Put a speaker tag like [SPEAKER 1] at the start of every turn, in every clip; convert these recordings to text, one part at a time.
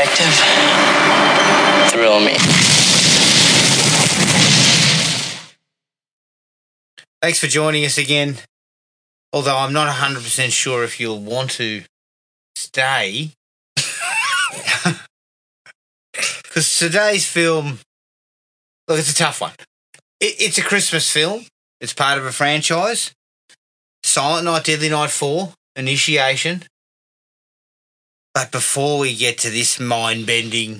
[SPEAKER 1] detective thrill me.
[SPEAKER 2] Thanks for joining us again. Although I'm not 100% sure if you'll want to stay. Because today's film, look, it's a tough one. It's a Christmas film. It's part of a franchise. Silent Night, Deadly Night 4, Initiation. But before we get to this mind-bending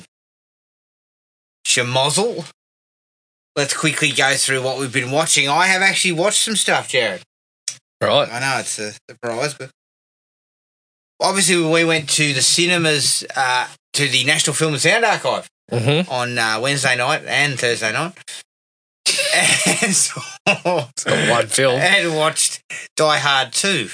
[SPEAKER 2] schmozzle, let's quickly go through what we've been watching. I have actually watched some stuff, Jared.
[SPEAKER 3] Right.
[SPEAKER 2] I know, it's a surprise, but obviously we went to the cinemas, to the National Film and Sound Archive on Wednesday night and Thursday night. And so,
[SPEAKER 3] It's got one film.
[SPEAKER 2] and watched Die Hard 2.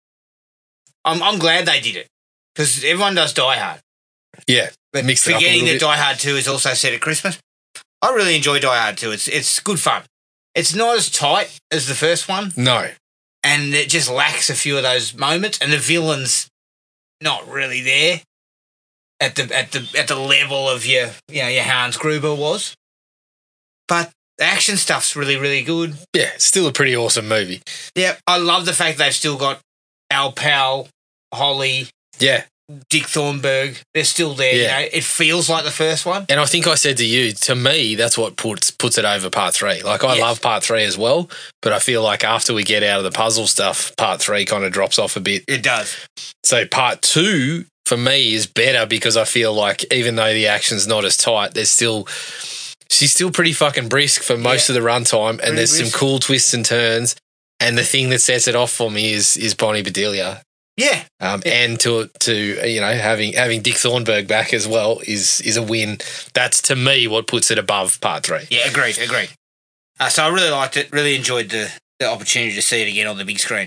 [SPEAKER 2] I'm glad they did it because everyone does Die Hard.
[SPEAKER 3] Yeah.
[SPEAKER 2] But
[SPEAKER 3] Mixed it up a
[SPEAKER 2] forgetting
[SPEAKER 3] little
[SPEAKER 2] that
[SPEAKER 3] bit.
[SPEAKER 2] Die Hard 2 is also set at Christmas. I really enjoy Die Hard 2. It's good fun. It's not as tight as the first one,
[SPEAKER 3] No.
[SPEAKER 2] and it just lacks a few of those moments, and the villain's not really there at the level of your Hans Gruber was. But the action stuff's really, really good.
[SPEAKER 3] Yeah, it's still a pretty awesome movie.
[SPEAKER 2] Yeah, I love the fact they've still got Al Powell, Holly,
[SPEAKER 3] Yeah.
[SPEAKER 2] Dick Thornburg. They're still there.
[SPEAKER 3] Yeah.
[SPEAKER 2] You know, it feels like the first one.
[SPEAKER 3] And I think I said to you, to me, that's what puts it over part 3. Like, I
[SPEAKER 2] Yes.
[SPEAKER 3] love part 3 as well, but I feel like after we get out of the puzzle stuff, part 3 kind of drops off a bit.
[SPEAKER 2] It does.
[SPEAKER 3] So part 2, for me, is better because I feel like even though the action's not as tight, she's still pretty fucking brisk for most of the runtime, and there's
[SPEAKER 2] brisk.
[SPEAKER 3] some cool twists and turns. And the thing that sets it off for me is Bonnie Bedelia.
[SPEAKER 2] Yeah.
[SPEAKER 3] And to having Dick Thornburg back as well is a win. That's to me what puts it above part 3.
[SPEAKER 2] Yeah, agreed. So I really liked it, really enjoyed the opportunity to see it again on the big screen.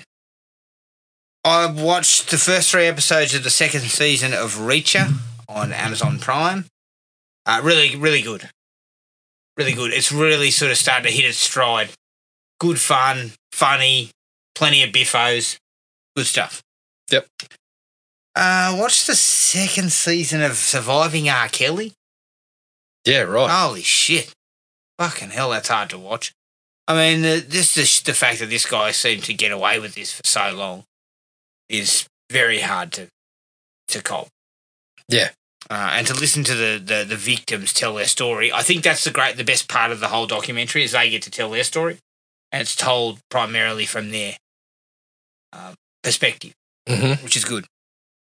[SPEAKER 2] I watched the first 3 episodes of the second season of Reacher on Amazon Prime. Really, really good. Really good. It's really sort of starting to hit its stride. Good fun, funny, plenty of biffos, good stuff.
[SPEAKER 3] Yep.
[SPEAKER 2] Watched the second season of Surviving R. Kelly.
[SPEAKER 3] Yeah, right.
[SPEAKER 2] Holy shit. Fucking hell, that's hard to watch. I mean, the fact that this guy seemed to get away with this for so long is very hard to cop.
[SPEAKER 3] Yeah.
[SPEAKER 2] And to listen to the victims tell their story, I think that's the best part of the whole documentary is they get to tell their story, and it's told primarily from their perspective, which is good.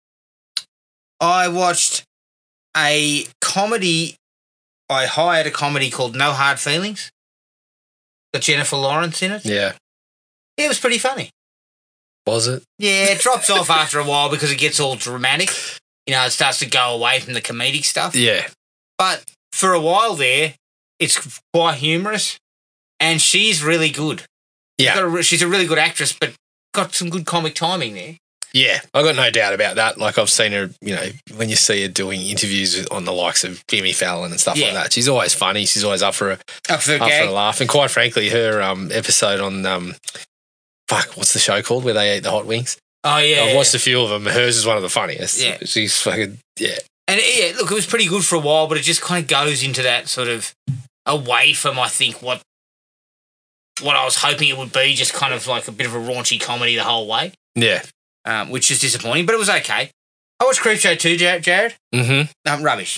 [SPEAKER 2] I watched a comedy. I hired a comedy called No Hard Feelings. Got Jennifer Lawrence in it.
[SPEAKER 3] Yeah.
[SPEAKER 2] It was pretty funny.
[SPEAKER 3] Was it?
[SPEAKER 2] Yeah, it drops off after a while because it gets all dramatic. You know, it starts to go away from the comedic stuff.
[SPEAKER 3] Yeah.
[SPEAKER 2] But for a while there, it's quite humorous, and she's really good.
[SPEAKER 3] Yeah.
[SPEAKER 2] She's a really good actress, but got some good comic timing there.
[SPEAKER 3] Yeah. I got no doubt about that. Like, I've seen her, when you see her doing interviews on the likes of Jimmy Fallon and stuff like that, she's always funny. She's always up for a laugh. And quite frankly, her episode on, what's the show called where they eat the hot wings?
[SPEAKER 2] Oh, yeah.
[SPEAKER 3] I've watched a few of them. Hers is one of the funniest.
[SPEAKER 2] Yeah.
[SPEAKER 3] She's fucking, yeah.
[SPEAKER 2] And, look, it was pretty good for a while, but it just kind of goes into that sort of away from, I think, what I was hoping it would be, just kind of like a bit of a raunchy comedy the whole way.
[SPEAKER 3] Yeah.
[SPEAKER 2] Which is disappointing, but it was okay. I watched Creepshow 2, Jared.
[SPEAKER 3] Mm-hmm.
[SPEAKER 2] Rubbish.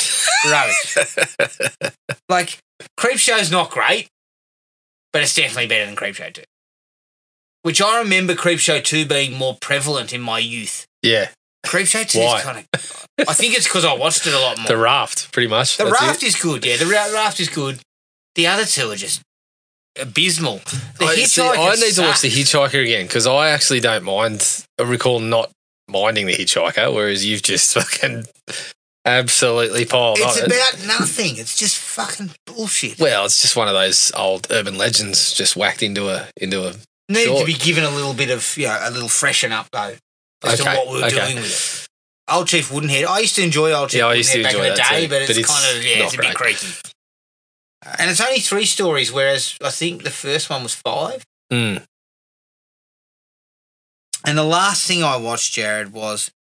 [SPEAKER 2] Like, Creepshow's not great, but it's definitely better than Creepshow 2. Which I remember Creepshow 2 being more prevalent in my youth.
[SPEAKER 3] Yeah.
[SPEAKER 2] Creepshow 2 is kind of... I think it's because I watched it a lot more.
[SPEAKER 3] The Raft, pretty much.
[SPEAKER 2] The Raft is good, yeah. The Raft is good. The other two are just abysmal. The Hitchhiker
[SPEAKER 3] I need to watch
[SPEAKER 2] sucks.
[SPEAKER 3] The Hitchhiker again because I actually don't mind. I recall not minding The Hitchhiker, whereas you've just fucking absolutely piled on
[SPEAKER 2] It's
[SPEAKER 3] it.
[SPEAKER 2] about nothing. It's just fucking bullshit.
[SPEAKER 3] Well, it's just one of those old urban legends just whacked into a
[SPEAKER 2] Needed
[SPEAKER 3] short.
[SPEAKER 2] to be given a little bit of, a little freshen up, though, as to what we were doing with it. Old Chief Woodenhead. I used to enjoy Old Chief Woodenhead back in the day, but it's kind of, it's a bit creaky. And it's only 3 stories, whereas I think the first one was 5.
[SPEAKER 3] Mm.
[SPEAKER 2] And the last thing I watched, Jared, was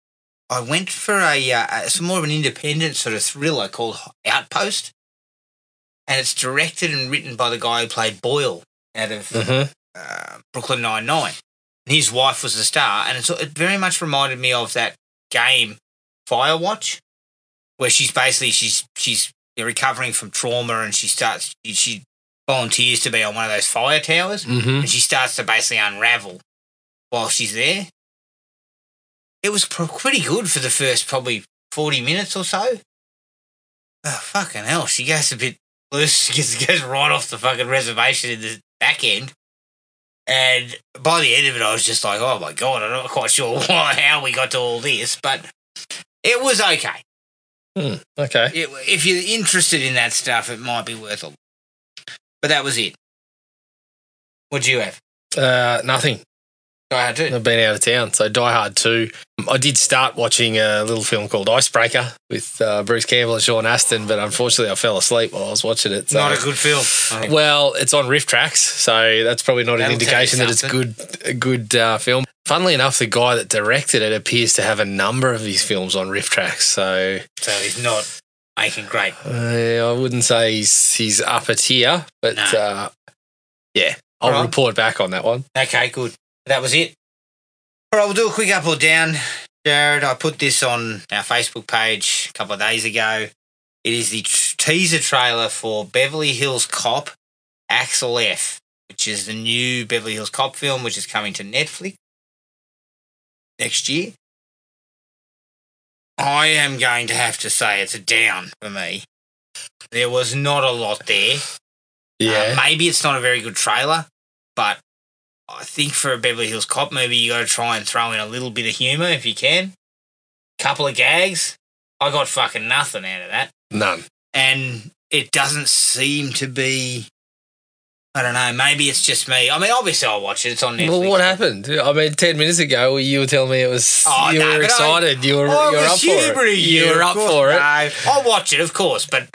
[SPEAKER 2] I went for some more of an independent sort of thriller called Outpost, and it's directed and written by the guy who played Boyle out of Brooklyn Nine-Nine. And his wife was the star, and it very much reminded me of that game Firewatch, where she's recovering from trauma, and she volunteers to be on one of those fire towers, and she starts to basically unravel while she's there. It was pretty good for the first probably 40 minutes or so. Oh, fucking hell, she goes a bit loose. She goes right off the fucking reservation in the back end. And by the end of it, I was just like, oh my God, I'm not quite sure how we got to all this, but it was okay.
[SPEAKER 3] Okay.
[SPEAKER 2] If you're interested in that stuff, it might be worth it. But that was it. What'd you have?
[SPEAKER 3] Nothing.
[SPEAKER 2] Die Hard 2.
[SPEAKER 3] I've been out of town, so Die Hard 2. I did start watching a little film called Icebreaker with Bruce Campbell and Sean Astin, but unfortunately I fell asleep while I was watching it. So.
[SPEAKER 2] Not a good film.
[SPEAKER 3] Well, it's on Riff Tracks, so that's probably not an indication that it's a good film. Funnily enough, the guy that directed it appears to have a number of his films on Riff Tracks, so
[SPEAKER 2] he's not making great.
[SPEAKER 3] I wouldn't say he's upper tier, but I'll report back on that one.
[SPEAKER 2] Okay, good. That was it. All right, we'll do a quick up or down. Jared, I put this on our Facebook page a couple of days ago. It is the teaser trailer for Beverly Hills Cop, Axel F, which is the new Beverly Hills Cop film, which is coming to Netflix next year. I am going to have to say it's a down for me. There was not a lot there.
[SPEAKER 3] Yeah.
[SPEAKER 2] Maybe it's not a very good trailer, but I think for a Beverly Hills Cop movie, you got to try and throw in a little bit of humour if you can. Couple of gags. I got fucking nothing out of that.
[SPEAKER 3] None.
[SPEAKER 2] And it doesn't seem to be... I don't know. Maybe it's just me. I mean, obviously I'll watch it. It's on Netflix.
[SPEAKER 3] Well, what happened? I mean, 10 minutes ago, you were telling me it was... you were excited. You were up for it. You were up for it.
[SPEAKER 2] I'll watch it, of course, but...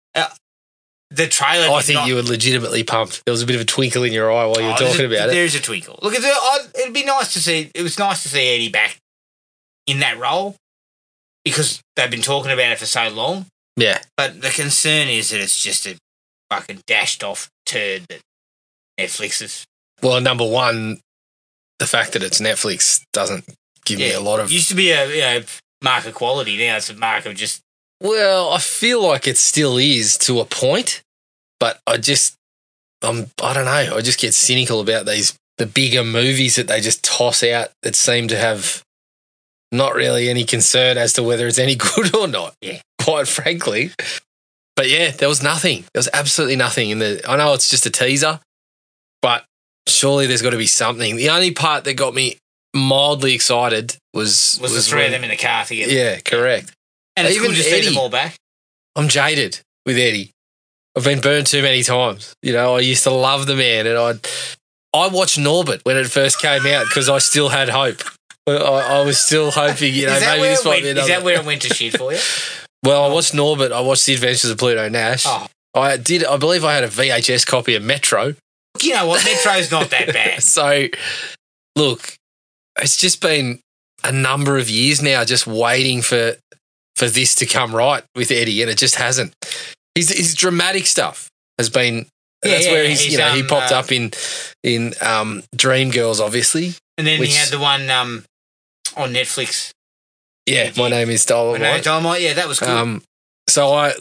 [SPEAKER 2] the trailer.
[SPEAKER 3] I think you were legitimately pumped. There was a bit of a twinkle in your eye while you were talking about it.
[SPEAKER 2] There's a twinkle. Look, it'd be nice to see. It was nice to see Eddie back in that role because they've been talking about it for so long.
[SPEAKER 3] Yeah.
[SPEAKER 2] But the concern is that it's just a fucking dashed off turd that Netflix is.
[SPEAKER 3] Well, number one, the fact that it's Netflix doesn't give me a lot of.
[SPEAKER 2] It used to be a mark of quality. Now it's a mark of just.
[SPEAKER 3] Well, I feel like it still is to a point, but I don't know. I just get cynical about the bigger movies that they just toss out that seem to have not really any concern as to whether it's any good or not.
[SPEAKER 2] Yeah.
[SPEAKER 3] Quite frankly. But yeah, there was nothing. There was absolutely nothing I know it's just a teaser, but surely there's got to be something. The only part that got me mildly excited was
[SPEAKER 2] the three of them in the car together.
[SPEAKER 3] Yeah, correct.
[SPEAKER 2] And it's even just see them all back.
[SPEAKER 3] I'm jaded with Eddie. I've been burned too many times. You know, I used to love the man, and I watched Norbit when it first came out because I still had hope. I was still hoping, maybe this might be another.
[SPEAKER 2] Is that where it went to shit for you?
[SPEAKER 3] Well, I watched Norbit. I watched The Adventures of Pluto Nash.
[SPEAKER 2] Oh.
[SPEAKER 3] I believe I had a VHS copy of Metro.
[SPEAKER 2] You know what? Metro's not that bad.
[SPEAKER 3] So, look, it's just been a number of years now just waiting for this to come right with Eddie, and it just hasn't. His dramatic stuff has been. That's where he popped up in Dreamgirls, obviously,
[SPEAKER 2] and then he had the one on Netflix.
[SPEAKER 3] Yeah, My Name is Dolomite.
[SPEAKER 2] Yeah, that was cool.
[SPEAKER 3] So I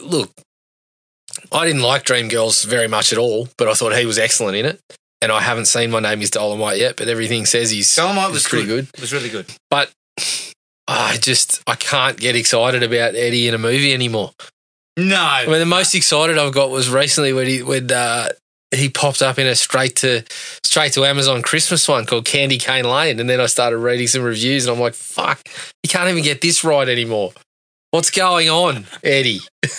[SPEAKER 3] didn't like Dreamgirls very much at all, but I thought he was excellent in it. And I haven't seen My Name is Dolomite yet, but everying says
[SPEAKER 2] Dolomite was
[SPEAKER 3] pretty good.
[SPEAKER 2] It was really good.
[SPEAKER 3] But I can't get excited about Eddie in a movie anymore.
[SPEAKER 2] No.
[SPEAKER 3] I mean, the most excited I've got was recently when he popped up in a straight to Amazon Christmas one called Candy Cane Lane, and then I started reading some reviews, and I'm like, fuck, you can't even get this right anymore. What's going on, Eddie?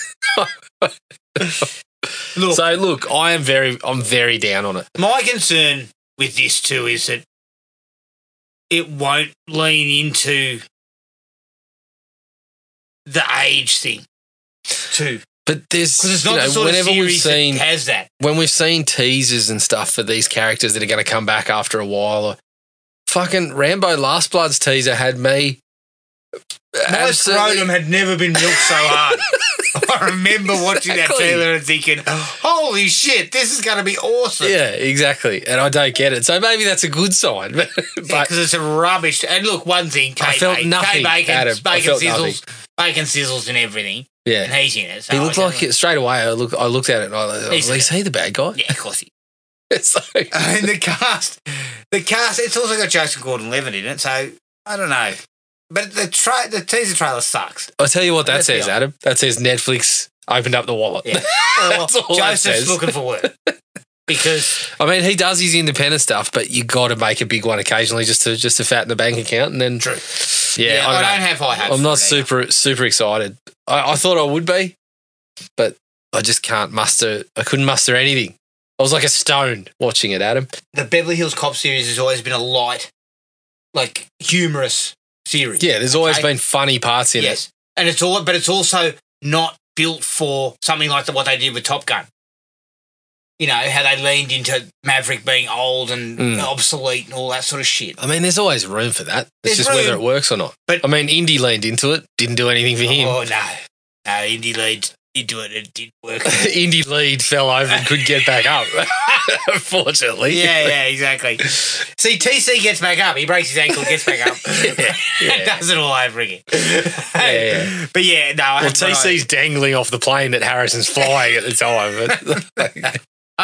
[SPEAKER 3] Look, I'm very down on it.
[SPEAKER 2] My concern with this too is that it won't lean into the age thing too.
[SPEAKER 3] But there's,
[SPEAKER 2] because it's not the sort of series that has that.
[SPEAKER 3] When we've seen teasers and stuff for these characters that are going to come back after a while, or fucking Rambo Last Blood's teaser had me
[SPEAKER 2] My scrotum had never been milked so hard. I remember watching that trailer and thinking, holy shit, this is going to be awesome.
[SPEAKER 3] Yeah, exactly. And I don't get it. So maybe that's a good sign.
[SPEAKER 2] Because it's a rubbish. And look, one thing,
[SPEAKER 3] I felt nothing.
[SPEAKER 2] Bacon sizzles and everything.
[SPEAKER 3] Yeah.
[SPEAKER 2] And he's in it. So
[SPEAKER 3] he looked like it straight away. I looked at it and I was like, is he the bad guy?
[SPEAKER 2] Yeah, of course he
[SPEAKER 3] is.
[SPEAKER 2] And the cast, it's also got Joseph Gordon-Levitt in it, so I don't know. But the teaser trailer sucks.
[SPEAKER 3] I'll tell you what that says, Adam. That says Netflix opened up the wallet.
[SPEAKER 2] Yeah.
[SPEAKER 3] That's all
[SPEAKER 2] Joseph's looking for work. Because
[SPEAKER 3] I mean, he does his independent stuff, but you got to make a big one occasionally just to fatten the bank account, and then
[SPEAKER 2] true.
[SPEAKER 3] Yeah,
[SPEAKER 2] I don't have high hopes.
[SPEAKER 3] I'm not super excited. I thought I would be, but I just can't muster. I couldn't muster anything. I was like a stone watching it, Adam.
[SPEAKER 2] The Beverly Hills Cop series has always been a light, like humorous series.
[SPEAKER 3] Yeah, there's always been funny parts in it.
[SPEAKER 2] And it's also not built for something like what they did with Top Gun. You know, how they leaned into Maverick being old and obsolete and all that sort of shit.
[SPEAKER 3] I mean, there's always room for that. It's just whether it works or not.
[SPEAKER 2] But
[SPEAKER 3] I mean, Indy leaned into it, didn't do anything for him.
[SPEAKER 2] Oh, no, Indy leaned into it, it didn't work.
[SPEAKER 3] Indy lead fell over and couldn't get back up, unfortunately.
[SPEAKER 2] Yeah, exactly. See, TC gets back up. He breaks his ankle, gets back up. And does it all over again.
[SPEAKER 3] Yeah.
[SPEAKER 2] But yeah, no.
[SPEAKER 3] Well, TC's dangling off the plane that Harrison's flying at the time.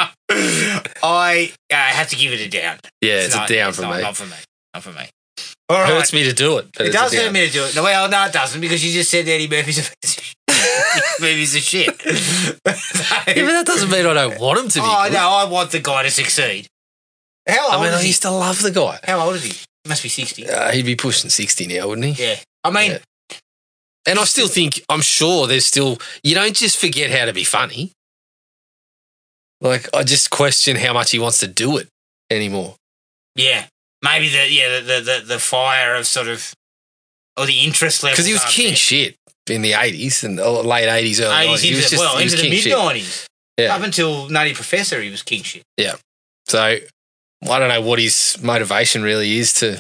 [SPEAKER 2] I have to give it a down.
[SPEAKER 3] Yeah, it's a down for me.
[SPEAKER 2] Not for me.
[SPEAKER 3] All right. It hurts me to do it.
[SPEAKER 2] It does hurt me to do it. No, well, no, it doesn't, because you just said Eddie Murphy's a piece of shit. Movies are shit.
[SPEAKER 3] Yeah, but that doesn't mean I don't want him to be good.
[SPEAKER 2] No, I want the guy to succeed. How old is he?
[SPEAKER 3] I used to love the guy.
[SPEAKER 2] How old is he? He must be 60.
[SPEAKER 3] He'd be pushing 60 now, wouldn't he?
[SPEAKER 2] Yeah. I mean... Yeah.
[SPEAKER 3] And I still think, I'm sure there's still... You don't just forget how to be funny. Like, I just question how much he wants to do it anymore.
[SPEAKER 2] Yeah. Maybe the fire of sort of... Or the interest level.
[SPEAKER 3] Because he was king shit in the 80s and late 80s, early
[SPEAKER 2] 80s. Into the mid-90s.
[SPEAKER 3] Yeah.
[SPEAKER 2] Up until Nutty Professor, he was king shit.
[SPEAKER 3] Yeah. So, I don't know what his motivation really is to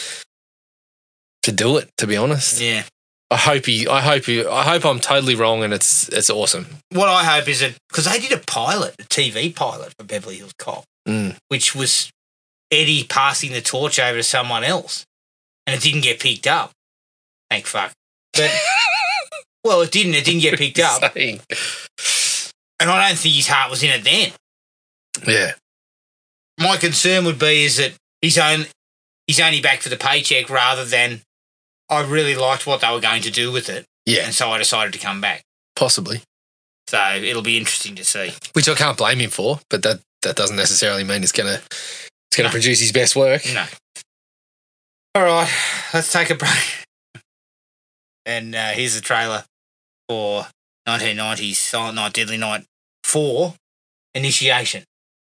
[SPEAKER 3] do it, to be honest.
[SPEAKER 2] Yeah.
[SPEAKER 3] I hope I'm totally wrong and it's awesome.
[SPEAKER 2] What I hope is that, because they did a TV pilot for Beverly Hills Cop, which was Eddie passing the torch over to someone else, and it didn't get picked up. Thank fuck. But well, it didn't get picked up. And I don't think his heart was in it then.
[SPEAKER 3] Yeah.
[SPEAKER 2] My concern would be is that he's only back for the paycheck, rather than I really liked what they were going to do with it.
[SPEAKER 3] Yeah.
[SPEAKER 2] And so I decided to come back.
[SPEAKER 3] Possibly.
[SPEAKER 2] So it'll be interesting to see.
[SPEAKER 3] Which I can't blame him for, but that doesn't necessarily mean it's gonna produce his best work.
[SPEAKER 2] No. All right, let's take a break. And here's the trailer for 1990's Silent Night, Deadly Night 4, Initiation.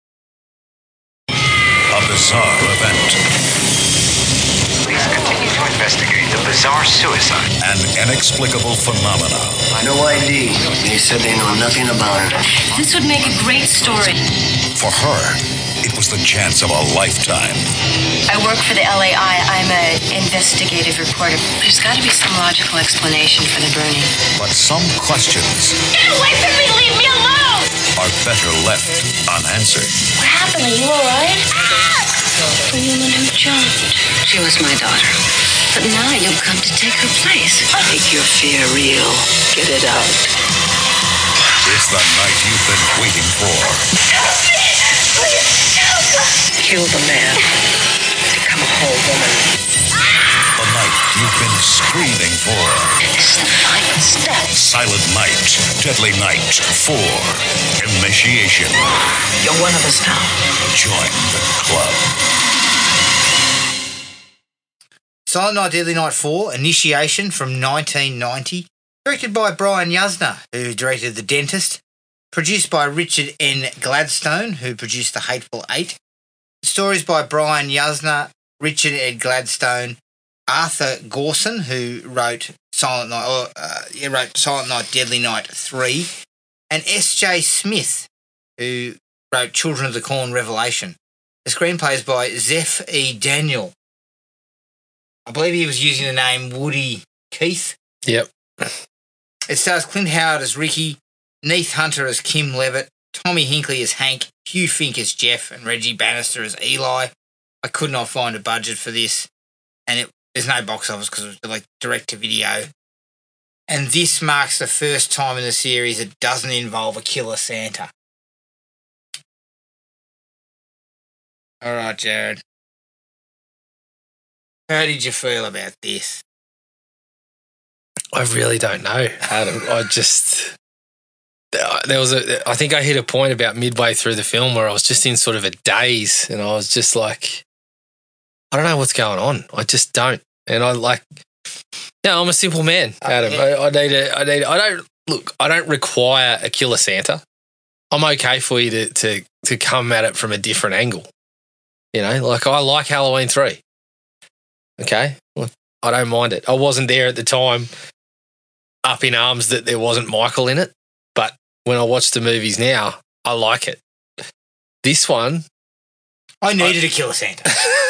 [SPEAKER 4] A bizarre event.
[SPEAKER 5] Police continue to investigate the bizarre suicide.
[SPEAKER 4] An inexplicable phenomenon.
[SPEAKER 6] No ID. They said they know nothing about it.
[SPEAKER 7] This would make a great story.
[SPEAKER 4] For her, it was the chance of a lifetime.
[SPEAKER 7] I work for the LAI. I'm an investigative reporter. There's got to be some logical explanation for the burning.
[SPEAKER 4] But some questions...
[SPEAKER 7] Get away from me! Leave me alone!
[SPEAKER 4] ...are better left unanswered.
[SPEAKER 7] What happened? Are you all right? The woman who jumped. She was my daughter. But now you've come to take her place.
[SPEAKER 6] Make your fear real. Get it out.
[SPEAKER 4] It's the night you've been waiting for.
[SPEAKER 7] Help me! Please help!
[SPEAKER 6] Kill the man. Become a whole woman.
[SPEAKER 4] The night you've been screaming for.
[SPEAKER 7] This is the final step.
[SPEAKER 4] Silent Night, Deadly Night 4, Initiation.
[SPEAKER 6] You're one of us now.
[SPEAKER 4] Join the club.
[SPEAKER 2] Silent Night, Deadly Night 4, Initiation from 1990. Directed by Brian Yuzna, who directed The Dentist. Produced by Richard N. Gladstone, who produced The Hateful Eight. The stories by Brian Yuzna, Richard N. Gladstone, Arthur Gorson, who wrote Silent Night, Deadly Night 3, and S.J. Smith, who wrote Children of the Corn Revelation. The screenplay is by Zeph E. Daniel. I believe he was using the name Woody Keith
[SPEAKER 3] Yep.
[SPEAKER 2] It stars Clint Howard as Ricky, Neith Hunter as Kim Levitt, Tommy Hinkley as Hank, Hugh Fink as Jeff, and Reggie Bannister as Eli. I could not find a budget for this, and there's no box office because it was like direct to video. And this marks the first time in the series it doesn't involve a killer Santa. All right, Jared. How did you feel about this?
[SPEAKER 3] I really don't know, Adam. I think I hit a point about midway through the film where I was just in sort of a daze, and I was just like, I don't know what's going on. I just don't. And I'm a simple man, Adam. Yeah. I don't require a killer Santa. I'm okay for you to come at it from a different angle. You know, like I like Halloween 3. Okay? Look, I don't mind it. I wasn't there at the time up in arms that there wasn't Michael in it, but when I watch the movies now, I like it. This one...
[SPEAKER 2] I needed a killer Santa.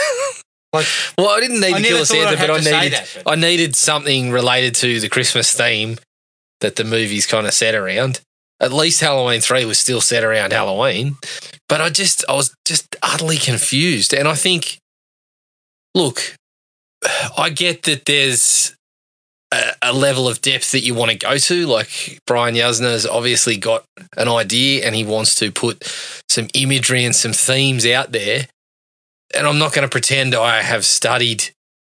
[SPEAKER 3] Well, I didn't need a killer Santa, but I needed something related to the Christmas theme that the movie's kind of set around. At least Halloween 3 was still set around Halloween, but I was just utterly confused. And I think, look, I get that there's a level of depth that you want to go to. Like Brian Yuzna's obviously got an idea and he wants to put some imagery and some themes out there. And I'm not going to pretend I have studied,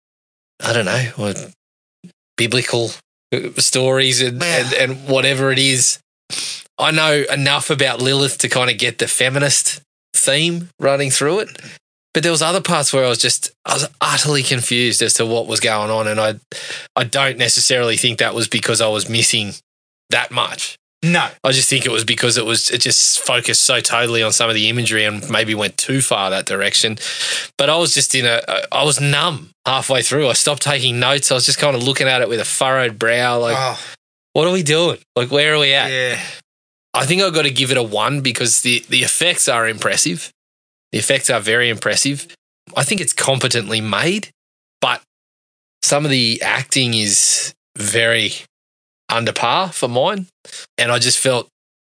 [SPEAKER 3] I don't know, biblical stories and whatever it is. I know enough about Lilith to kind of get the feminist theme running through it. But there was other parts where I was utterly confused as to what was going on, and I don't necessarily think that was because I was missing that much.
[SPEAKER 2] No.
[SPEAKER 3] I just think it was because it just focused so totally on some of the imagery and maybe went too far that direction. But I was just I was numb halfway through. I stopped taking notes. I was just kind of looking at it with a furrowed brow like, What are we doing? Like, where are we at?
[SPEAKER 2] Yeah.
[SPEAKER 3] I think I've got to give it a 1 because the effects are impressive. The effects are very impressive. I think it's competently made, but some of the acting is very under par for mine. And I just felt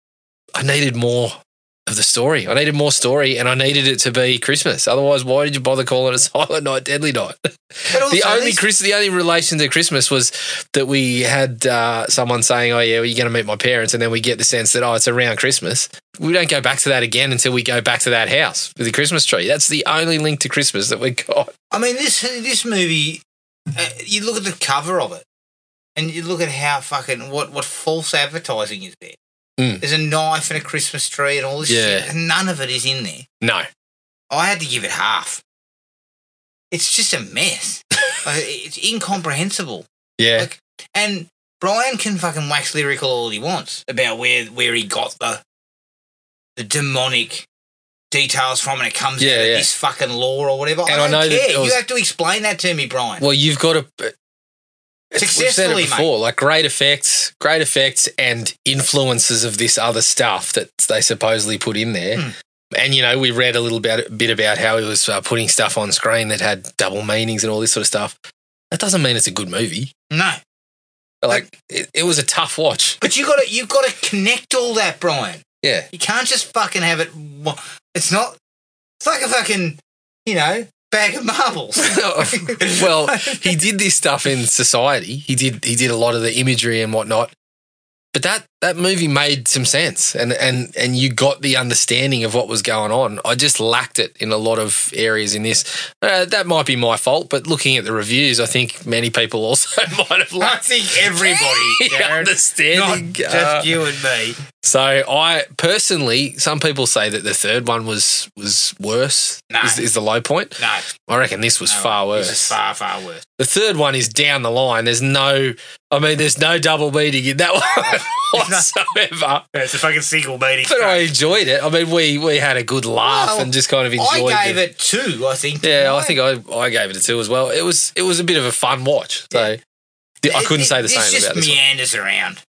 [SPEAKER 3] I needed more of the story. I needed more story and I needed it to be Christmas. Otherwise, why did you bother calling it Silent Night, Deadly Night? The only relation to Christmas was that we had someone saying, oh, yeah, well, you're going to meet my parents, and then we get the sense that, it's around Christmas. We don't go back to that again until we go back to that house with the Christmas tree. That's the only link to Christmas that we got.
[SPEAKER 2] I mean, this movie, you look at the cover of it and you look at how fucking, what false advertising is there. There's a knife and a Christmas tree and all this shit, and none of it is in there.
[SPEAKER 3] No.
[SPEAKER 2] I had to give it half. It's just a mess. It's incomprehensible.
[SPEAKER 3] Yeah.
[SPEAKER 2] And Brian can fucking wax lyrical all he wants about where he got the demonic details from, and it comes out of this fucking lore or whatever. And I don't care. You have to explain that to me, Brian.
[SPEAKER 3] Well, you've got to...
[SPEAKER 2] Successfully,
[SPEAKER 3] we've said it before,
[SPEAKER 2] mate.
[SPEAKER 3] Like great effects and influences of this other stuff that they supposedly put in there. And, we read a little bit about how he was putting stuff on screen that had double meanings and all this sort of stuff. That doesn't mean it's a good movie.
[SPEAKER 2] No.
[SPEAKER 3] It was a tough watch.
[SPEAKER 2] But you've got to connect all that, Brian.
[SPEAKER 3] Yeah.
[SPEAKER 2] You can't just fucking have it. It's like a fucking, bag of marbles.
[SPEAKER 3] Well, he did this stuff in Society. He did a lot of the imagery and whatnot. But that movie made some sense, and you got the understanding of what was going on. I just lacked it in a lot of areas in this. That might be my fault, but looking at the reviews, I think many people also might have lacked.
[SPEAKER 2] I think everybody,
[SPEAKER 3] understanding,
[SPEAKER 2] not just you and me.
[SPEAKER 3] So I personally, some people say that the third one was worse.
[SPEAKER 2] No.
[SPEAKER 3] Is the low point?
[SPEAKER 2] No,
[SPEAKER 3] I reckon this was far worse.
[SPEAKER 2] This is far, far worse.
[SPEAKER 3] The third one is down the line. There's no double meaning in that one whatsoever.
[SPEAKER 2] It's a fucking sequel meaning.
[SPEAKER 3] But I enjoyed it. I mean, we had a good laugh and just kind of enjoyed it.
[SPEAKER 2] I gave it 2, I think.
[SPEAKER 3] Yeah, I think I gave it a 2 as well. It was a bit of a fun watch. So I couldn't say the same about this one.
[SPEAKER 2] It just meanders around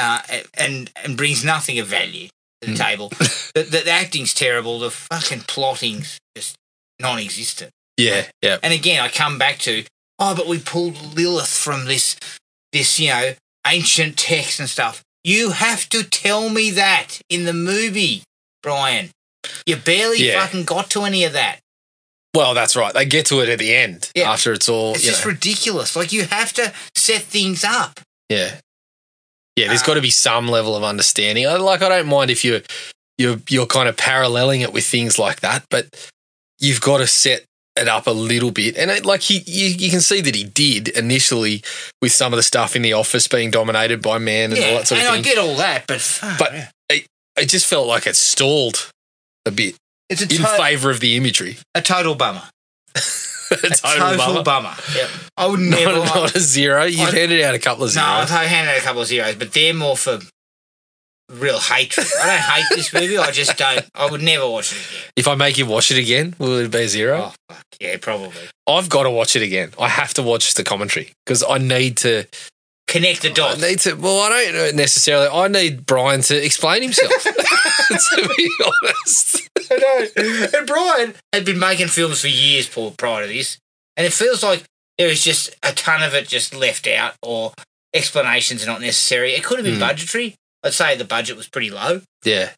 [SPEAKER 2] and brings nothing of value to the table. The acting's terrible. The fucking plotting's just non-existent.
[SPEAKER 3] Yeah.
[SPEAKER 2] And again, I come back to, but we pulled Lilith from this this, ancient text and stuff. You have to tell me that in the movie, Brian. You barely fucking got to any of that.
[SPEAKER 3] Well, that's right. They get to it at the end after it's all.
[SPEAKER 2] It's just ridiculous. Like, you have to set things up.
[SPEAKER 3] Yeah. Yeah, there's got to be some level of understanding. I don't mind if you're kind of paralleling it with things like that, but you've got to set it up a little bit. And you can see that he did initially with some of the stuff in the office being dominated by men and all that sort of thing.
[SPEAKER 2] I get all that, but
[SPEAKER 3] it just felt like it stalled a bit. It's in favour of the imagery.
[SPEAKER 2] A total bummer.
[SPEAKER 3] a total bummer.
[SPEAKER 2] Yep. I would never.
[SPEAKER 3] Not a zero. You've handed out a couple of zeros.
[SPEAKER 2] No, I've handed out a couple of zeros, but they're more for real hatred. I don't hate this movie. I just don't. I would never watch it again.
[SPEAKER 3] If I make you watch it again, will it be a zero?
[SPEAKER 2] Oh, fuck. Yeah, probably.
[SPEAKER 3] I've got to watch it again. I have to watch the commentary because I need to
[SPEAKER 2] connect the dots.
[SPEAKER 3] I don't necessarily. I need Brian to explain himself. To be honest.
[SPEAKER 2] I know. And Brian had been making films for years prior to this, and it feels like there was just a ton of it just left out, or explanations are not necessary. It could have been budgetary. I'd say the budget was pretty low.
[SPEAKER 3] Yeah.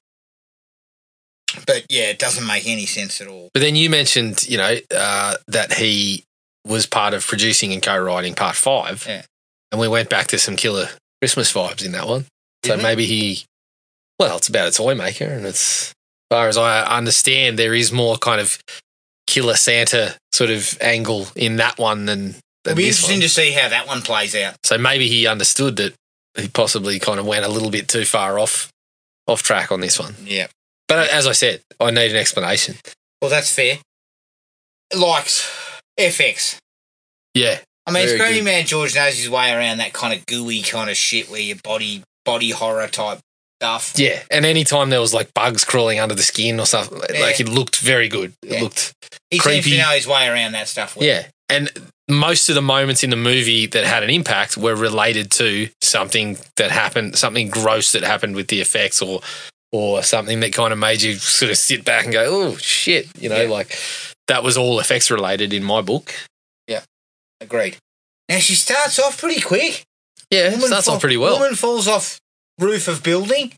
[SPEAKER 2] But, it doesn't make any sense at all.
[SPEAKER 3] But then you mentioned, that he was part of producing and co-writing Part 5.
[SPEAKER 2] Yeah.
[SPEAKER 3] And we went back to some killer Christmas vibes in that one.
[SPEAKER 2] Didn't
[SPEAKER 3] maybe it's about a toy maker, and as far as I understand, there is more kind of killer Santa sort of angle in that one than
[SPEAKER 2] It'll be interesting to see how that one plays out.
[SPEAKER 3] So maybe he understood that he possibly kind of went a little bit too far off track on this one.
[SPEAKER 2] Yeah.
[SPEAKER 3] But as I said, I need an explanation.
[SPEAKER 2] Well, that's fair. Likes FX.
[SPEAKER 3] Yeah.
[SPEAKER 2] I mean, Screaming Man George knows his way around that kind of gooey kind of shit where your body horror type stuff.
[SPEAKER 3] Yeah, and anytime there was like bugs crawling under the skin or something, like it looked very good. It looked
[SPEAKER 2] he
[SPEAKER 3] creepy.
[SPEAKER 2] Seems to know his way around that stuff.
[SPEAKER 3] Yeah, and most of the moments in the movie that had an impact were related to something that happened, something gross that happened with the effects, or something that kind of made you sort of sit back and go, oh shit, like that was all effects related in my book.
[SPEAKER 2] Yeah, agreed. Now she starts off pretty quick.
[SPEAKER 3] Yeah, starts off pretty well.
[SPEAKER 2] Woman falls off roof of building,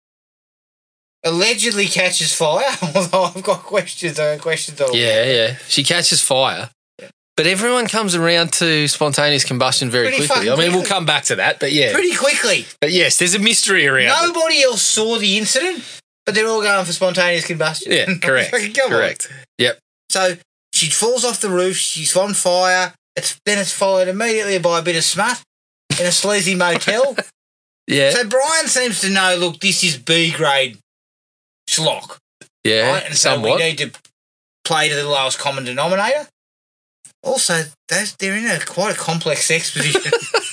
[SPEAKER 2] allegedly catches fire. Although I've got questions.
[SPEAKER 3] Yeah. She catches fire. But everyone comes around to spontaneous combustion very quickly. I mean, we'll come back to that, but yeah.
[SPEAKER 2] Pretty quickly.
[SPEAKER 3] But yes, there's a mystery around
[SPEAKER 2] Nobody else saw the incident, but they're all going for spontaneous combustion.
[SPEAKER 3] Yeah, correct. Correct. Yep.
[SPEAKER 2] So she falls off the roof, she's on fire, then it's followed immediately by a bit of smut in a sleazy motel.
[SPEAKER 3] Yeah.
[SPEAKER 2] So Brian seems to know, look, this is B-grade schlock.
[SPEAKER 3] Yeah,
[SPEAKER 2] right? And so we need to play to the lowest common denominator. Also, they're in quite a complex sex position.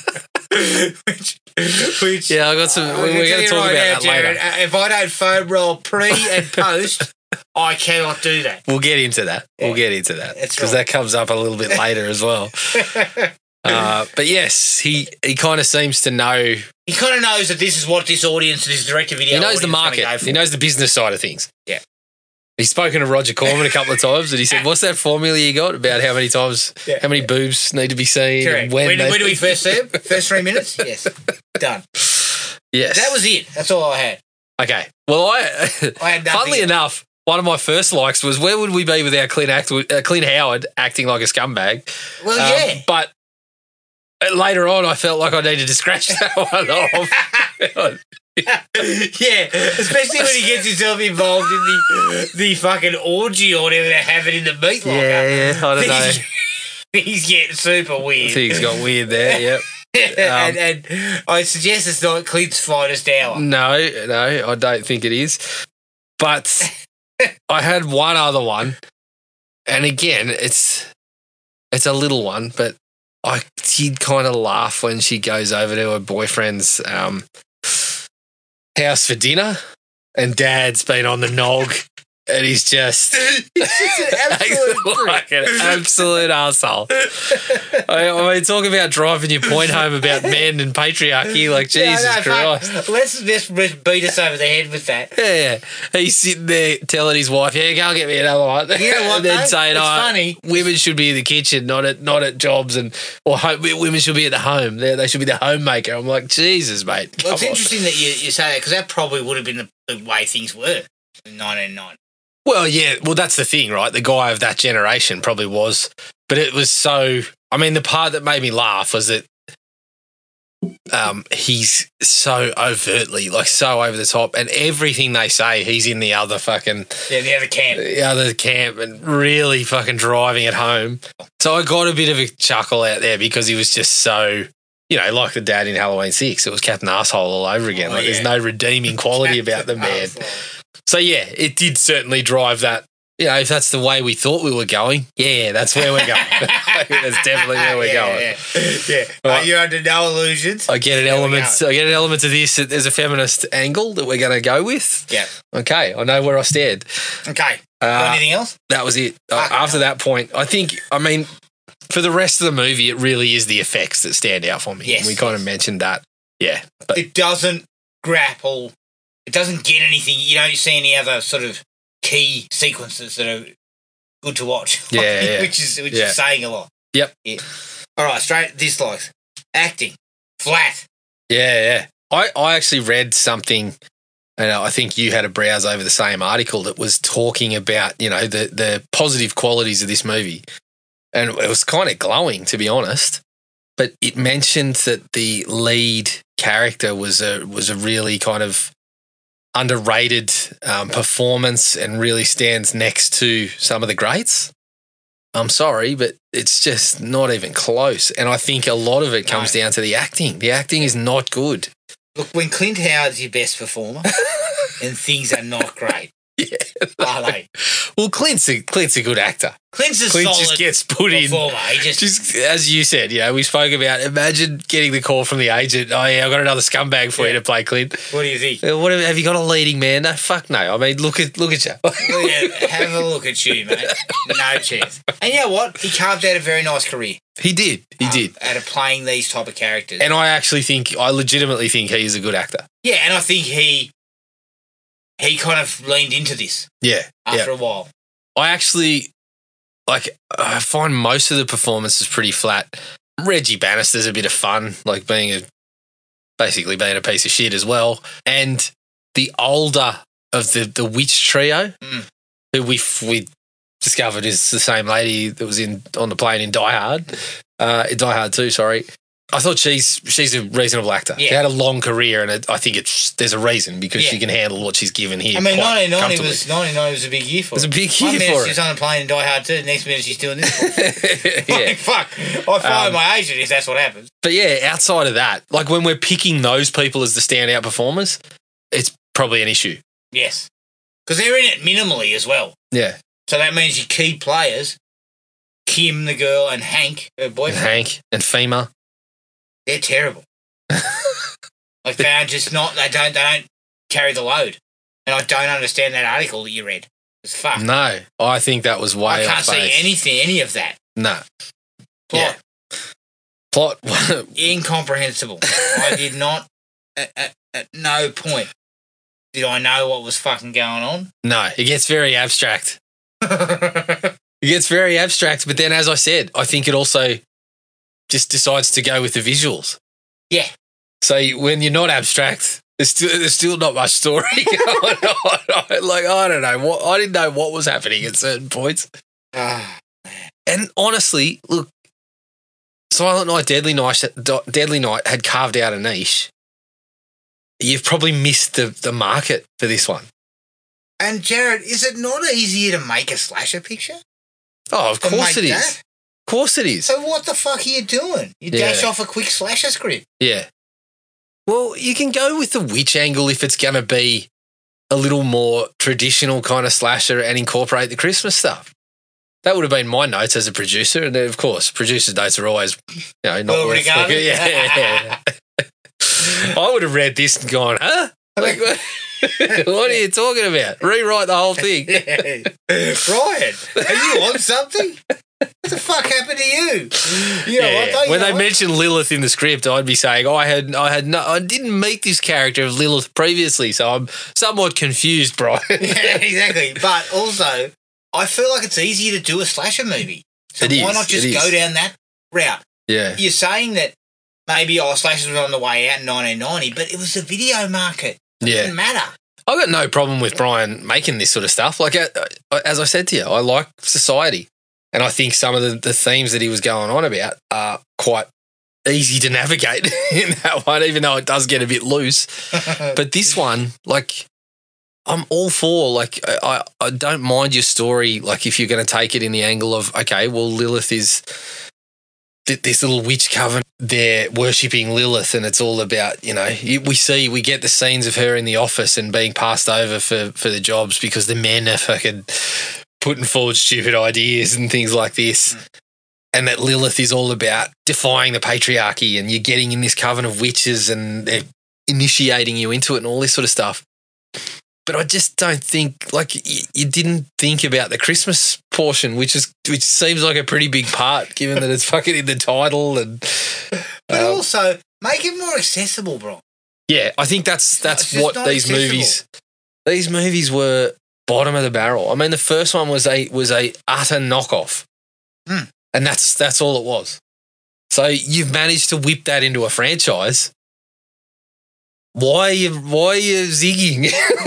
[SPEAKER 2] which
[SPEAKER 3] yeah, I got some. We're going to talk about that later.
[SPEAKER 2] If I don't foam roll pre and post, I cannot do that.
[SPEAKER 3] We'll get into that. Yeah. We'll get into that because that comes up a little bit later as well. But yes, he kind of seems to know.
[SPEAKER 2] He kind of knows that this is what this direct-to-video.
[SPEAKER 3] He knows the market. He knows the business side of things.
[SPEAKER 2] Yeah.
[SPEAKER 3] He's spoken to Roger Corman a couple of times and he said, what's that formula you got about how many times, how many boobs need to be seen?
[SPEAKER 2] Correct. When do we first see them? First 3 minutes? Yes. Done.
[SPEAKER 3] Yes.
[SPEAKER 2] That was it. That's all I had.
[SPEAKER 3] Okay. Well, I
[SPEAKER 2] had
[SPEAKER 3] funnily enough, one of my first likes was where would we be without Clint Howard acting like a scumbag?
[SPEAKER 2] Well, yeah.
[SPEAKER 3] But later on, I felt like I needed to scratch that one off.
[SPEAKER 2] Yeah, especially when he gets himself involved in the fucking orgy or whatever they have it in the meat locker.
[SPEAKER 3] Yeah, I don't know.
[SPEAKER 2] He's getting super weird.
[SPEAKER 3] Things got weird there, yep.
[SPEAKER 2] And I suggest it's not Clint's finest hour.
[SPEAKER 3] No, I don't think it is. But I had one other one, and again, it's a little one, but I did kind of laugh when she goes over to her boyfriend's house for dinner and Dad's been on the nog And he's just
[SPEAKER 2] an absolute
[SPEAKER 3] like an absolute arsehole. I mean, talk about driving your point home about men and patriarchy. Like, Jesus Christ.
[SPEAKER 2] Let's just beat us over the head with that.
[SPEAKER 3] Yeah. He's sitting there telling his wife, yeah, go and get me another one.
[SPEAKER 2] You know what,
[SPEAKER 3] and then
[SPEAKER 2] mate?
[SPEAKER 3] saying,
[SPEAKER 2] It's funny.
[SPEAKER 3] Women should be in the kitchen, not at jobs, or women should be at the home. They should be the homemaker. I'm like, Jesus, mate.
[SPEAKER 2] Well, it's interesting that you say that, because that probably would have been the way things were in 1990.
[SPEAKER 3] Well, yeah. Well, that's the thing, right? The guy of that generation probably was. But it was so... I mean, the part that made me laugh was that he's so overtly, like so over the top, and everything they say, he's in the other fucking...
[SPEAKER 2] Yeah, the other camp.
[SPEAKER 3] And really fucking driving it home. So I got a bit of a chuckle out there because he was just so... You know, like the dad in Halloween 6. It was Captain Arsehole all over again. There's no redeeming quality about the man. So, yeah, it did certainly drive that. You know, if that's the way we thought we were going, yeah, that's where we're going. That's definitely where we're going.
[SPEAKER 2] Yeah. Are you under no illusions?
[SPEAKER 3] I get an element of this. There's a feminist angle that we're going to go with.
[SPEAKER 2] Yeah.
[SPEAKER 3] Okay, I know where I stand.
[SPEAKER 2] Okay. Anything else?
[SPEAKER 3] That was it. After that point, I mean, for the rest of the movie, it really is the effects that stand out for me.
[SPEAKER 2] Yes.
[SPEAKER 3] We kind of mentioned that. Yeah. But
[SPEAKER 2] it doesn't grapple. It doesn't get anything. You don't see any other sort of key sequences that are good to watch.
[SPEAKER 3] Yeah.
[SPEAKER 2] which is saying a lot.
[SPEAKER 3] Yep.
[SPEAKER 2] Yeah. All right, straight dislikes. Acting. Flat.
[SPEAKER 3] Yeah. I actually read something, and I think you had a browse over the same article that was talking about, you know, the positive qualities of this movie. And it was kind of glowing, to be honest. But it mentioned that the lead character was a really kind of underrated performance and really stands next to some of the greats. I'm sorry, but it's just not even close. And I think a lot of it comes down to the acting. The acting is not good.
[SPEAKER 2] Look, when Clint Howard's your best performer and things are not great.
[SPEAKER 3] Yeah.
[SPEAKER 2] Are they?
[SPEAKER 3] Well, Clint's a good actor.
[SPEAKER 2] Clint
[SPEAKER 3] solid just gets put
[SPEAKER 2] performer.
[SPEAKER 3] in. Just as you said, you know, we spoke about, imagine getting the call from the agent, oh yeah, I've got another scumbag for you to play, Clint.
[SPEAKER 2] What do you think?
[SPEAKER 3] Have you got a leading man? No, fuck no. I mean, look at you.
[SPEAKER 2] Yeah, have a look at you, mate. No chance. And you know what? He carved out a very nice career.
[SPEAKER 3] He did.
[SPEAKER 2] Out of playing these type of characters.
[SPEAKER 3] And I legitimately think he is a good actor.
[SPEAKER 2] Yeah, and I think he kind of leaned into this.
[SPEAKER 3] Yeah.
[SPEAKER 2] After a while.
[SPEAKER 3] I actually, I find most of the performances pretty flat. Reggie Bannister's a bit of fun, like basically being a piece of shit as well. And the older of the witch trio, who we discovered is the same lady that was on the plane in Die Hard. Die Hard 2, sorry. I thought she's a reasonable actor. Yeah. She had a long career, and I think there's a reason because she can handle what she's given here.
[SPEAKER 2] I mean, 1990 was a big year for her.
[SPEAKER 3] It was a big year for her.
[SPEAKER 2] 1 minute she's on a plane in Die Hard 2, the next minute she's doing this. Yeah. Fuck. I fire my agent if that's what happens.
[SPEAKER 3] But yeah, outside of that, like when we're picking those people as the standout performers, it's probably an issue.
[SPEAKER 2] Yes. Because they're in it minimally as well.
[SPEAKER 3] Yeah.
[SPEAKER 2] So that means your key players, Kim, the girl, and Hank, her boyfriend.
[SPEAKER 3] And Fema.
[SPEAKER 2] They're terrible. Like they don't carry the load. And I don't understand that article that you read. It's fucked.
[SPEAKER 3] No, I think that was way off base.
[SPEAKER 2] I can't see any of that.
[SPEAKER 3] No.
[SPEAKER 2] Plot.
[SPEAKER 3] Yeah. Plot.
[SPEAKER 2] Incomprehensible. I did not, at no point, did I know what was fucking going on.
[SPEAKER 3] No, it gets very abstract. It gets very abstract, but then as I said, I think it also just decides to go with the visuals.
[SPEAKER 2] Yeah.
[SPEAKER 3] So when you're not abstract, there's still not much story going on. Like, I don't know. I didn't know what was happening at certain points. And honestly, look, Silent Night, Deadly Night had carved out a niche. You've probably missed the market for this one.
[SPEAKER 2] And Jared, is it not easier to make a slasher picture?
[SPEAKER 3] Oh, of course it is. Of course it is.
[SPEAKER 2] So what the fuck are you doing? You dash off a quick slasher script.
[SPEAKER 3] Yeah. Well, you can go with the witch angle if it's going to be a little more traditional kind of slasher and incorporate the Christmas stuff. That would have been my notes as a producer. And of course, producer's notes are always, not worth it. Yeah. I would have read this and gone, huh? Like, What are you talking about? Rewrite the whole thing.
[SPEAKER 2] Brian, are you on something? What the fuck happened to you?
[SPEAKER 3] When they mentioned Lilith in the script, I'd be saying I didn't meet this character of Lilith previously, so I'm somewhat confused, Brian.
[SPEAKER 2] Yeah, exactly. But also, I feel like it's easier to do a slasher movie. So why not just go down that route?
[SPEAKER 3] Yeah.
[SPEAKER 2] You're saying that maybe slashers was on the way out in 1990, but it was the video market. It didn't matter.
[SPEAKER 3] I've got no problem with Brian making this sort of stuff. Like, as I said to you, I like Society. And I think some of the themes that he was going on about are quite easy to navigate in that one, even though it does get a bit loose. But this one, like, I'm all for, like, I don't mind your story, like, if you're going to take it in the angle of, okay, well, Lilith is this little witch coven. They're worshipping Lilith, and it's all about, you know, we get the scenes of her in the office and being passed over for the jobs because the men are fucking putting forward stupid ideas and things like this, and that Lilith is all about defying the patriarchy, and you're getting in this coven of witches and they're initiating you into it and all this sort of stuff. But I just don't think, like, you didn't think about the Christmas portion, which seems like a pretty big part, given that it's fucking in the title. And
[SPEAKER 2] but also make it more accessible, bro.
[SPEAKER 3] Yeah, I think that's what these movies were. Bottom of the barrel. I mean, the first one was a utter knockoff, and that's all it was. So you've managed to whip that into a franchise. Why are you zigging?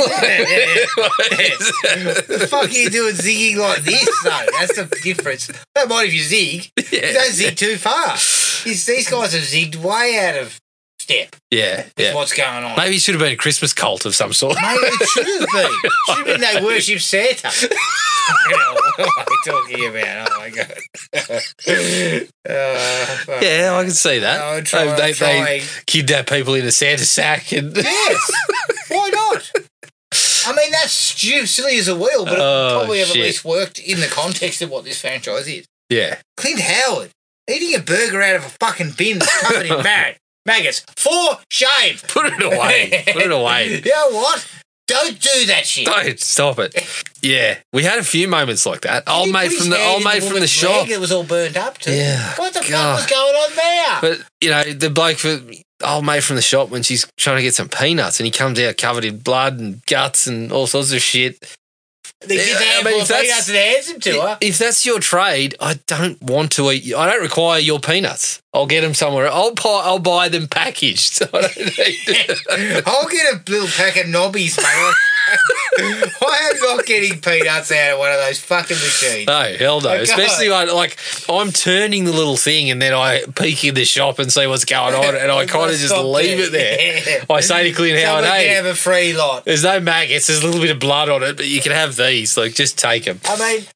[SPEAKER 2] The fuck are you doing zigging like this, though? That's the difference. Don't mind if you zig. You don't zig too far. These guys have zigged way out of step.
[SPEAKER 3] Yeah.
[SPEAKER 2] What's going on?
[SPEAKER 3] Maybe it should have been a Christmas cult of some sort.
[SPEAKER 2] Maybe it should have been. Should have been they worship Santa. What am I talking about? Oh, my God.
[SPEAKER 3] Yeah, I can see that. They kidnap people in a Santa sack.
[SPEAKER 2] Yes. Why not? I mean, that's silly as a wheel, but it would probably have at least worked in the context of what this franchise is.
[SPEAKER 3] Yeah.
[SPEAKER 2] Clint Howard eating a burger out of a fucking bin that's covered in maggots. For shame.
[SPEAKER 3] Put it away.
[SPEAKER 2] You know what? Don't do that shit.
[SPEAKER 3] Don't stop it. Yeah, we had a few moments like that. Old mate from the shop.
[SPEAKER 2] It was all burnt up too.
[SPEAKER 3] Yeah.
[SPEAKER 2] What the fuck was going on there?
[SPEAKER 3] But you know, the bloke old mate from the shop when she's trying to get some peanuts and he comes out covered in blood and guts and all sorts of shit.
[SPEAKER 2] They give peanuts and hands them to her.
[SPEAKER 3] If that's your trade, I don't want to eat. I don't require your peanuts. I'll get them somewhere. I'll buy them packaged. I don't need
[SPEAKER 2] I'll get a little pack of knobbies, mate. I am not getting peanuts out of one of those fucking machines.
[SPEAKER 3] No, hell no. Especially when, like, I'm turning the little thing and then I peek in the shop and see what's going on and I kind of just leave it there. Yeah. I say to Clint Howard, hey,
[SPEAKER 2] have a free lot.
[SPEAKER 3] There's no maggots. There's a little bit of blood on it, but you can have these. Like, just take them.
[SPEAKER 2] I mean,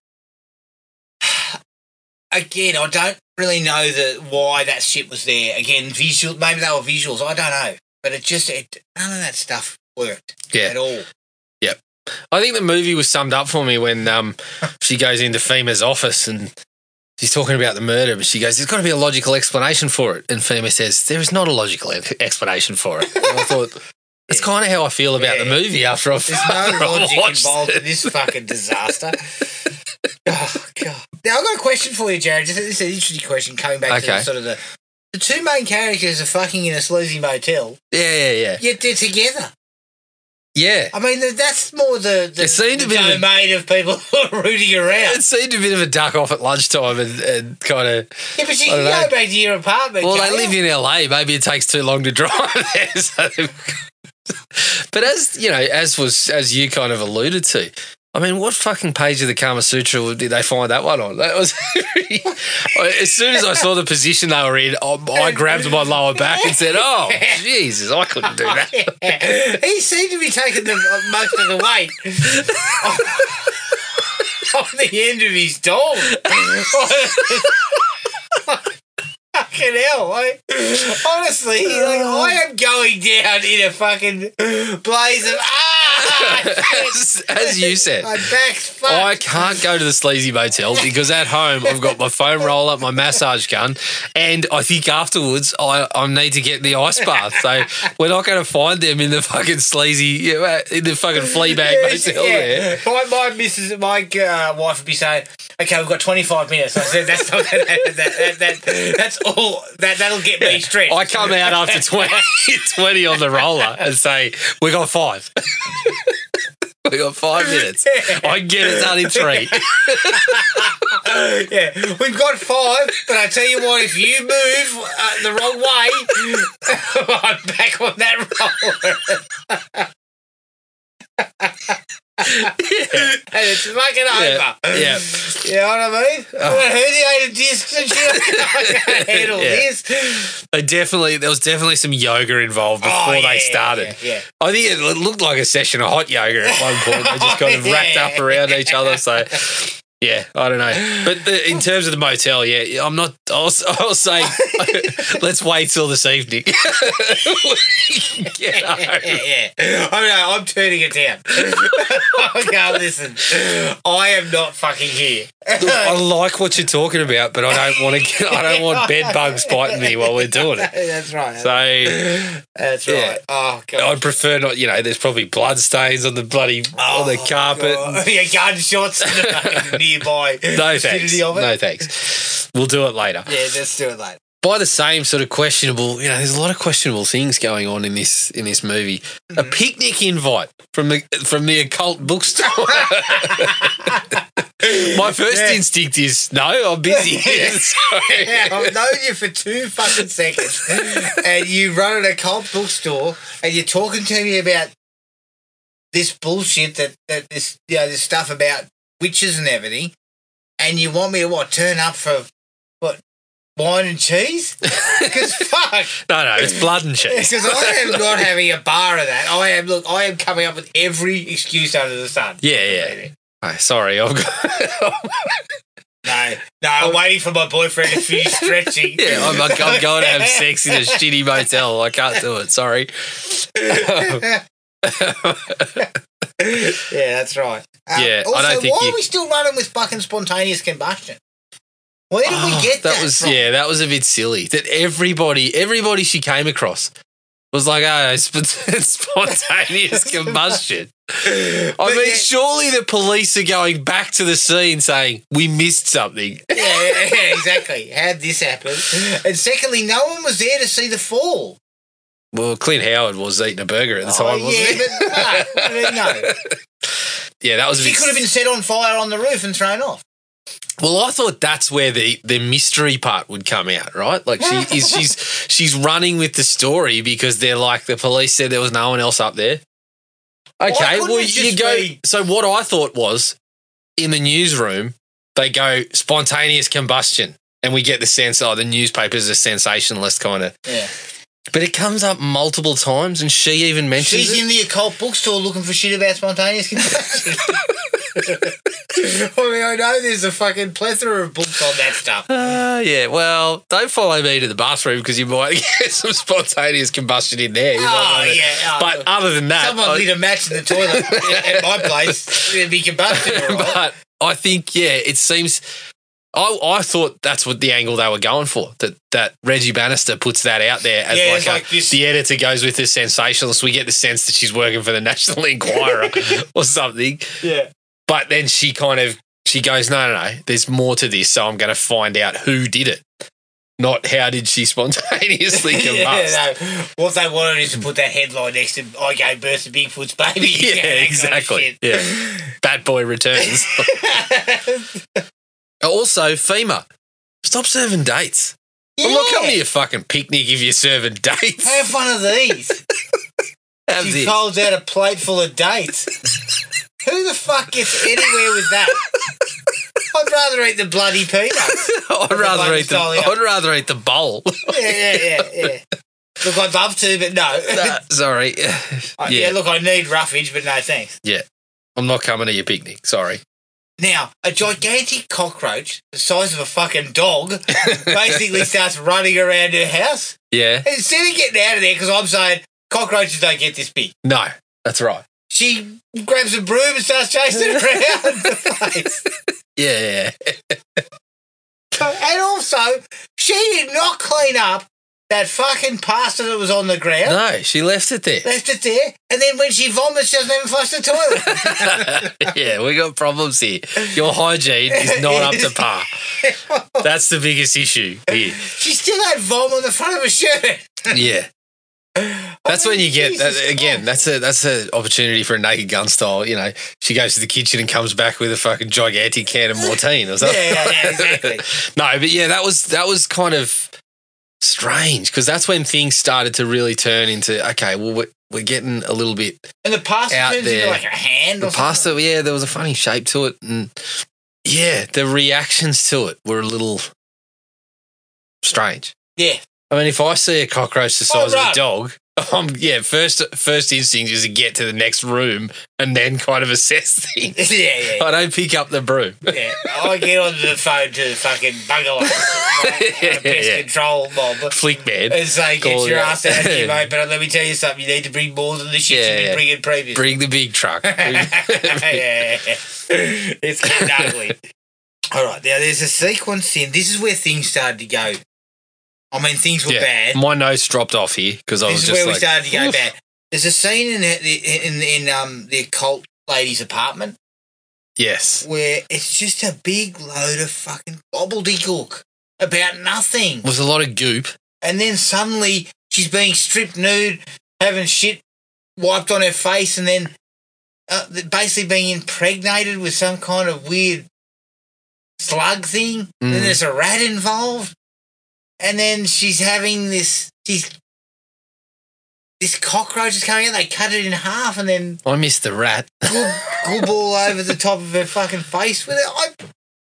[SPEAKER 2] again, I don't really know why that shit was there. Again, visual. Maybe they were visuals. I don't know. But none of that stuff worked at all.
[SPEAKER 3] Yep. I think the movie was summed up for me when she goes into FEMA's office and she's talking about the murder, but she goes, there's got to be a logical explanation for it. And FEMA says, there is not a logical explanation for it. And I thought, that's kind of how I feel about the movie after I've
[SPEAKER 2] There's no logic involved in this fucking disaster. Oh, God. Now, I've got a question for you, Jared. This is an interesting question coming back to sort of the two main characters are fucking in a sleazy motel.
[SPEAKER 3] Yeah.
[SPEAKER 2] Yet they're together.
[SPEAKER 3] Yeah.
[SPEAKER 2] I mean, that's more the domain of people who are rooting around.
[SPEAKER 3] It seemed a bit of a duck off at lunchtime and kind of...
[SPEAKER 2] Yeah, but you can go back to your apartment.
[SPEAKER 3] Well, they live in LA. Maybe it takes too long to drive there. So but as you kind of alluded to, I mean, what fucking page of the Kama Sutra did they find that one on? That was as soon as I saw the position they were in, I grabbed my lower back and said, "Oh, Jesus, I couldn't do that."
[SPEAKER 2] He seemed to be taking most of the weight on the end of his dog. Fucking hell. Honestly, I am going down in a fucking blaze of
[SPEAKER 3] as you said,
[SPEAKER 2] my back's fucked.
[SPEAKER 3] I can't go to the sleazy motel because at home I've got my foam roller, my massage gun, and I think afterwards I need to get in the ice bath. So we're not going to find them in the fucking sleazy, in the fucking flea bag motel there.
[SPEAKER 2] My wife would be saying, "Okay, we've got 25 minutes." I said, "That's not that's all. That'll get me stretched."
[SPEAKER 3] I come out after 20 on the roller and say, "We got 5." We got 5 minutes. I can get it done in 3.
[SPEAKER 2] Yeah, we've got 5, but I tell you what, if you move the wrong way, I'm back on that roller. And it's fucking over.
[SPEAKER 3] Yeah.
[SPEAKER 2] You know what I mean? Herniated discs and shit. I can't handle this.
[SPEAKER 3] There was definitely some yoga involved before they started.
[SPEAKER 2] Yeah.
[SPEAKER 3] I think it looked like a session of hot yoga at one point. They just kind of racked up around each other. So, yeah, I don't know. But in terms of the motel, yeah, I'm not. I'll say, let's wait till this evening. Get home.
[SPEAKER 2] Yeah. I'm turning it down. Okay, listen. I am not fucking here.
[SPEAKER 3] Look, I like what you're talking about, but I don't want bed bugs biting me while we're doing it.
[SPEAKER 2] That's right.
[SPEAKER 3] So
[SPEAKER 2] that's right. Oh god.
[SPEAKER 3] I'd prefer not. There's probably blood stains on the bloody on the carpet.
[SPEAKER 2] Yeah, gunshots in the fucking nearby.
[SPEAKER 3] No thanks. No thanks. We'll do it later.
[SPEAKER 2] Yeah, let's do it later.
[SPEAKER 3] By the same sort of questionable, there's a lot of questionable things going on in this movie. A picnic invite from the occult bookstore. My first instinct is no, I'm busy.
[SPEAKER 2] I've known you for 2 fucking seconds, and you run an occult bookstore, and you're talking to me about this bullshit that this this stuff about witches and everything, and you want me to turn up for what? Wine and cheese? Because fuck.
[SPEAKER 3] No, it's blood and cheese.
[SPEAKER 2] Because I am not having a bar of that. I am coming up with every excuse under the sun.
[SPEAKER 3] Yeah. Oh, sorry, I've got.
[SPEAKER 2] No, I'm waiting for my boyfriend to finish stretching.
[SPEAKER 3] Yeah, I'm going to have sex in a shitty motel. I can't do it. Sorry.
[SPEAKER 2] Yeah, that's right.
[SPEAKER 3] Also,
[SPEAKER 2] I don't think why are we still running with fucking spontaneous combustion? Where did we get that from?
[SPEAKER 3] Yeah, that was a bit silly. That everybody she came across was like, spontaneous combustion. Surely the police are going back to the scene saying, we missed something.
[SPEAKER 2] Yeah, exactly. How'd this happen? And secondly, no one was there to see the fall.
[SPEAKER 3] Well, Clint Howard was eating a burger at the time, wasn't he?
[SPEAKER 2] But no.
[SPEAKER 3] Yeah, that was
[SPEAKER 2] She could have been set on fire on the roof and thrown off.
[SPEAKER 3] Well, I thought that's where the mystery part would come out, right? Like she's running with the story because they're like the police said there was no one else up there. Okay, well you go. So what I thought was in the newsroom they go spontaneous combustion, and we get the sense the newspaper's a sensationalist kind of.
[SPEAKER 2] Yeah.
[SPEAKER 3] But it comes up multiple times, and she even mentions
[SPEAKER 2] She's in the occult bookstore looking for shit about spontaneous combustion. I know there's a fucking plethora of books on that stuff.
[SPEAKER 3] Yeah, well, don't follow me to the bathroom because you might get some spontaneous combustion in there. But other than that...
[SPEAKER 2] Someone lit a match in the toilet at my place. It'd be combustion, all right?
[SPEAKER 3] But I think, it seems... I thought that's what the angle they were going for, that Reggie Bannister puts that out there as the editor goes with the sensationalist. We get the sense that she's working for the National Enquirer or something.
[SPEAKER 2] Yeah.
[SPEAKER 3] But then she goes, no, there's more to this, so I'm going to find out who did it. Not how did she spontaneously combust.
[SPEAKER 2] What they wanted is to put that headline next to I gave birth to Bigfoot's baby.
[SPEAKER 3] Yeah, exactly. Kind of Bat Boy returns. Also, FEMA, stop serving dates. Yeah. I'm not coming to your fucking picnic if you're serving dates.
[SPEAKER 2] Have one of these. She folds out a plate full of dates. Who the fuck gets anywhere with that? I'd rather eat the bloody peanuts.
[SPEAKER 3] I'd rather eat the bowl.
[SPEAKER 2] Yeah. Look, I'd love to, but no.
[SPEAKER 3] Sorry.
[SPEAKER 2] Look, I need roughage, but no thanks.
[SPEAKER 3] Yeah. I'm not coming to your picnic. Sorry.
[SPEAKER 2] Now, a gigantic cockroach the size of a fucking dog basically starts running around her house.
[SPEAKER 3] Yeah.
[SPEAKER 2] And instead of getting out of there, because I'm saying cockroaches don't get this big.
[SPEAKER 3] No, that's right.
[SPEAKER 2] she grabs a broom and starts chasing it around the place.
[SPEAKER 3] Yeah.
[SPEAKER 2] And also, she did not clean up that fucking pasta that was on the ground.
[SPEAKER 3] No, she left it there.
[SPEAKER 2] And then when she vomits, she doesn't even flush the toilet.
[SPEAKER 3] Yeah, we got problems here. Your hygiene is not up to par. That's the biggest issue here.
[SPEAKER 2] She still had vomit on the front of her shirt.
[SPEAKER 3] Yeah. That's when you get that, again. That's a opportunity for a Naked Gun style. You know, she goes to the kitchen and comes back with a fucking gigantic can of Mortine or something.
[SPEAKER 2] Yeah, exactly.
[SPEAKER 3] No, but yeah, that was kind of strange because that's when things started to really turn into okay. Well, we're getting a little bit
[SPEAKER 2] and the pasta
[SPEAKER 3] out
[SPEAKER 2] turns
[SPEAKER 3] there.
[SPEAKER 2] into like a hand.
[SPEAKER 3] The pasta, yeah, there was a funny shape to it, and yeah, the reactions to it were a little strange.
[SPEAKER 2] Yeah.
[SPEAKER 3] I mean, if I see a cockroach the size of a dog, first instinct is to get to the next room and then kind of assess things.
[SPEAKER 2] Yeah.
[SPEAKER 3] I don't pick up the broom.
[SPEAKER 2] Yeah, I get onto the phone to fucking bugger pest control mob.
[SPEAKER 3] Flick man.
[SPEAKER 2] And say, get your ass out of here, mate. But let me tell you something, you need to bring more than the shit you've been bringing previously.
[SPEAKER 3] Bring the big truck.
[SPEAKER 2] Yeah. It's getting ugly. All right, now there's a sequence in. This is where things started to go. I mean, things were bad.
[SPEAKER 3] My nose dropped off here because I was just like...
[SPEAKER 2] This is where we started to go bad. There's a scene in the occult lady's apartment.
[SPEAKER 3] Yes.
[SPEAKER 2] Where it's just a big load of fucking gobbledygook about nothing.
[SPEAKER 3] It was a lot of goop.
[SPEAKER 2] And then suddenly she's being stripped nude, having shit wiped on her face, and then basically being impregnated with some kind of weird slug thing. And then there's a rat involved. And then she's having this cockroach is coming out. They cut it in half, and then
[SPEAKER 3] I missed the rat.
[SPEAKER 2] Goob all over the top of her fucking face with it.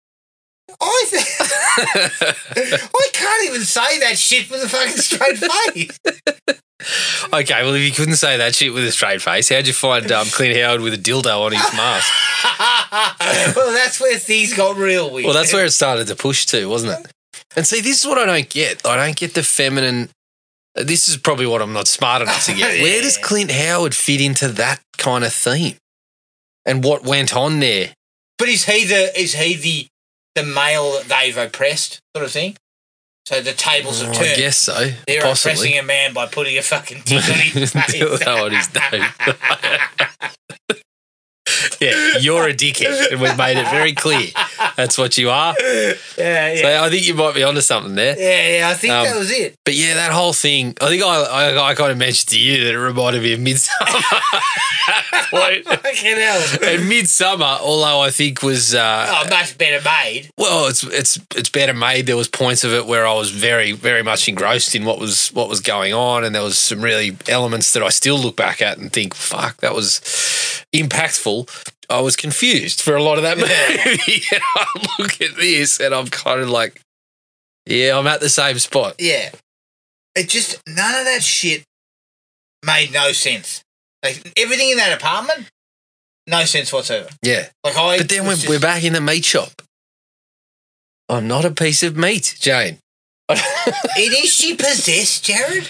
[SPEAKER 2] I can't even say that shit with a fucking straight face.
[SPEAKER 3] Okay, well, if you couldn't say that shit with a straight face, how'd you find Clint Howard with a dildo on his mask?
[SPEAKER 2] Well, that's where things got real weird.
[SPEAKER 3] Well, that's where it started to push to, wasn't it? And see, this is what I don't get. I don't get the feminine... This is probably what I'm not smart enough to get. Where does Clint Howard fit into that kind of theme? And what went on there?
[SPEAKER 2] But is he the male that they've oppressed sort of thing? So the tables have turned.
[SPEAKER 3] I guess so.
[SPEAKER 2] They're
[SPEAKER 3] possibly.
[SPEAKER 2] Oppressing a man by putting a fucking dick on his face.
[SPEAKER 3] on his nose. Yeah, you're a dickhead, and we've made it very clear. That's what you are.
[SPEAKER 2] Yeah.
[SPEAKER 3] So I think you might be onto something there.
[SPEAKER 2] Yeah, I think that was it.
[SPEAKER 3] But yeah, that whole thing, I think I kind of mentioned to you that it reminded me of Midsummer.
[SPEAKER 2] Fucking hell.
[SPEAKER 3] And Midsummer, although I think was...
[SPEAKER 2] much better made.
[SPEAKER 3] Well, it's better made. There was points of it where I was very, very much engrossed in what was going on, and there was some really elements that I still look back at and think, fuck, that was impactful. I was confused for a lot of that movie. And I look at this and I'm kind of like, yeah, I'm at the same spot.
[SPEAKER 2] Yeah. It just, none of that shit made no sense. Like, everything in that apartment, no sense whatsoever.
[SPEAKER 3] Yeah.
[SPEAKER 2] But
[SPEAKER 3] then we're back in the meat shop. I'm not a piece of meat, Jane.
[SPEAKER 2] Is she possessed, Jared?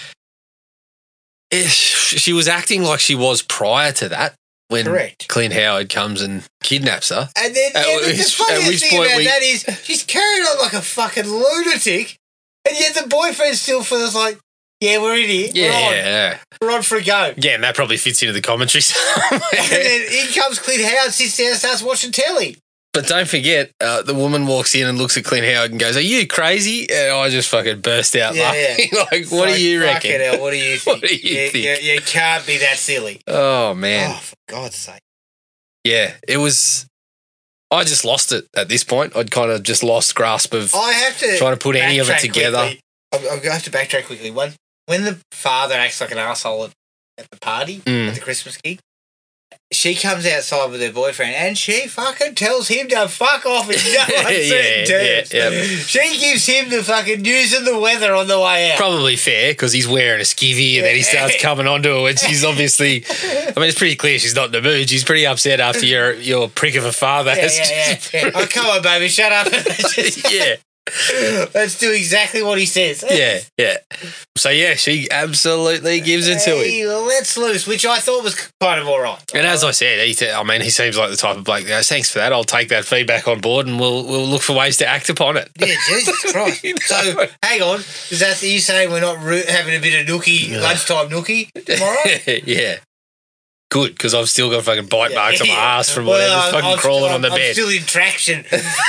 [SPEAKER 3] She was acting like she was prior to that. When
[SPEAKER 2] Correct.
[SPEAKER 3] Clint Howard comes and kidnaps her.
[SPEAKER 2] And then the funniest thing about that is she's carrying on like a fucking lunatic, and yet the boyfriend still feels like, yeah, we're in here.
[SPEAKER 3] Yeah.
[SPEAKER 2] We're on for a go.
[SPEAKER 3] Yeah, and that probably fits into the commentary somewhere.
[SPEAKER 2] And then in comes Clint Howard, sits down, starts watching telly.
[SPEAKER 3] But don't forget, the woman walks in and looks at Clint Howard and goes, "Are you crazy?" And I just fucking burst out laughing. Like, what do you reckon?
[SPEAKER 2] Hell, what do you think?
[SPEAKER 3] What do you think?
[SPEAKER 2] You can't be that silly.
[SPEAKER 3] Oh, man.
[SPEAKER 2] Oh, for God's sake.
[SPEAKER 3] Yeah, it was... I just lost it at this point. I'd kind of just lost grasp of trying to put any of it together.
[SPEAKER 2] I'll have to backtrack quickly. When the father acts like an asshole at the party, at the Christmas gig, she comes outside with her boyfriend and she fucking tells him to fuck off in no uncertain terms.
[SPEAKER 3] Yeah.
[SPEAKER 2] She gives him the fucking news and the weather on the way out.
[SPEAKER 3] Probably fair because he's wearing a skivvy and then he starts coming onto her and she's obviously, I mean, it's pretty clear she's not in the mood. She's pretty upset after your prick of a father.
[SPEAKER 2] Yeah. Oh, come on, baby, shut up.
[SPEAKER 3] Yeah.
[SPEAKER 2] Let's do exactly what he says.
[SPEAKER 3] Yeah. So, yeah, she absolutely gives it to him.
[SPEAKER 2] Let's loose, which I thought was kind of all right.
[SPEAKER 3] And as I said, he seems like the type of bloke that goes, thanks for that. I'll take that feedback on board and we'll look for ways to act upon it.
[SPEAKER 2] Yeah, Jesus Christ. So, hang on. Is that you saying we're not having a bit of nookie, lunchtime nookie tomorrow?
[SPEAKER 3] Yeah. Good, because I've still got fucking bite marks on my ass from whatever's fucking crawling on the bed.
[SPEAKER 2] I'm still in traction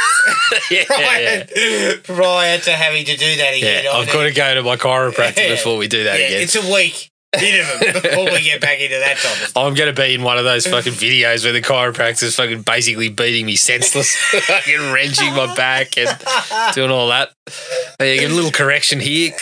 [SPEAKER 2] prior to having to do that again.
[SPEAKER 3] Yeah, I've got to go to my chiropractor before we do that again.
[SPEAKER 2] It's a week minimum before we get back into that topic.
[SPEAKER 3] I'm going to be in one of those fucking videos where the chiropractor's fucking basically beating me senseless, fucking wrenching my back and doing all that. You get a little correction here.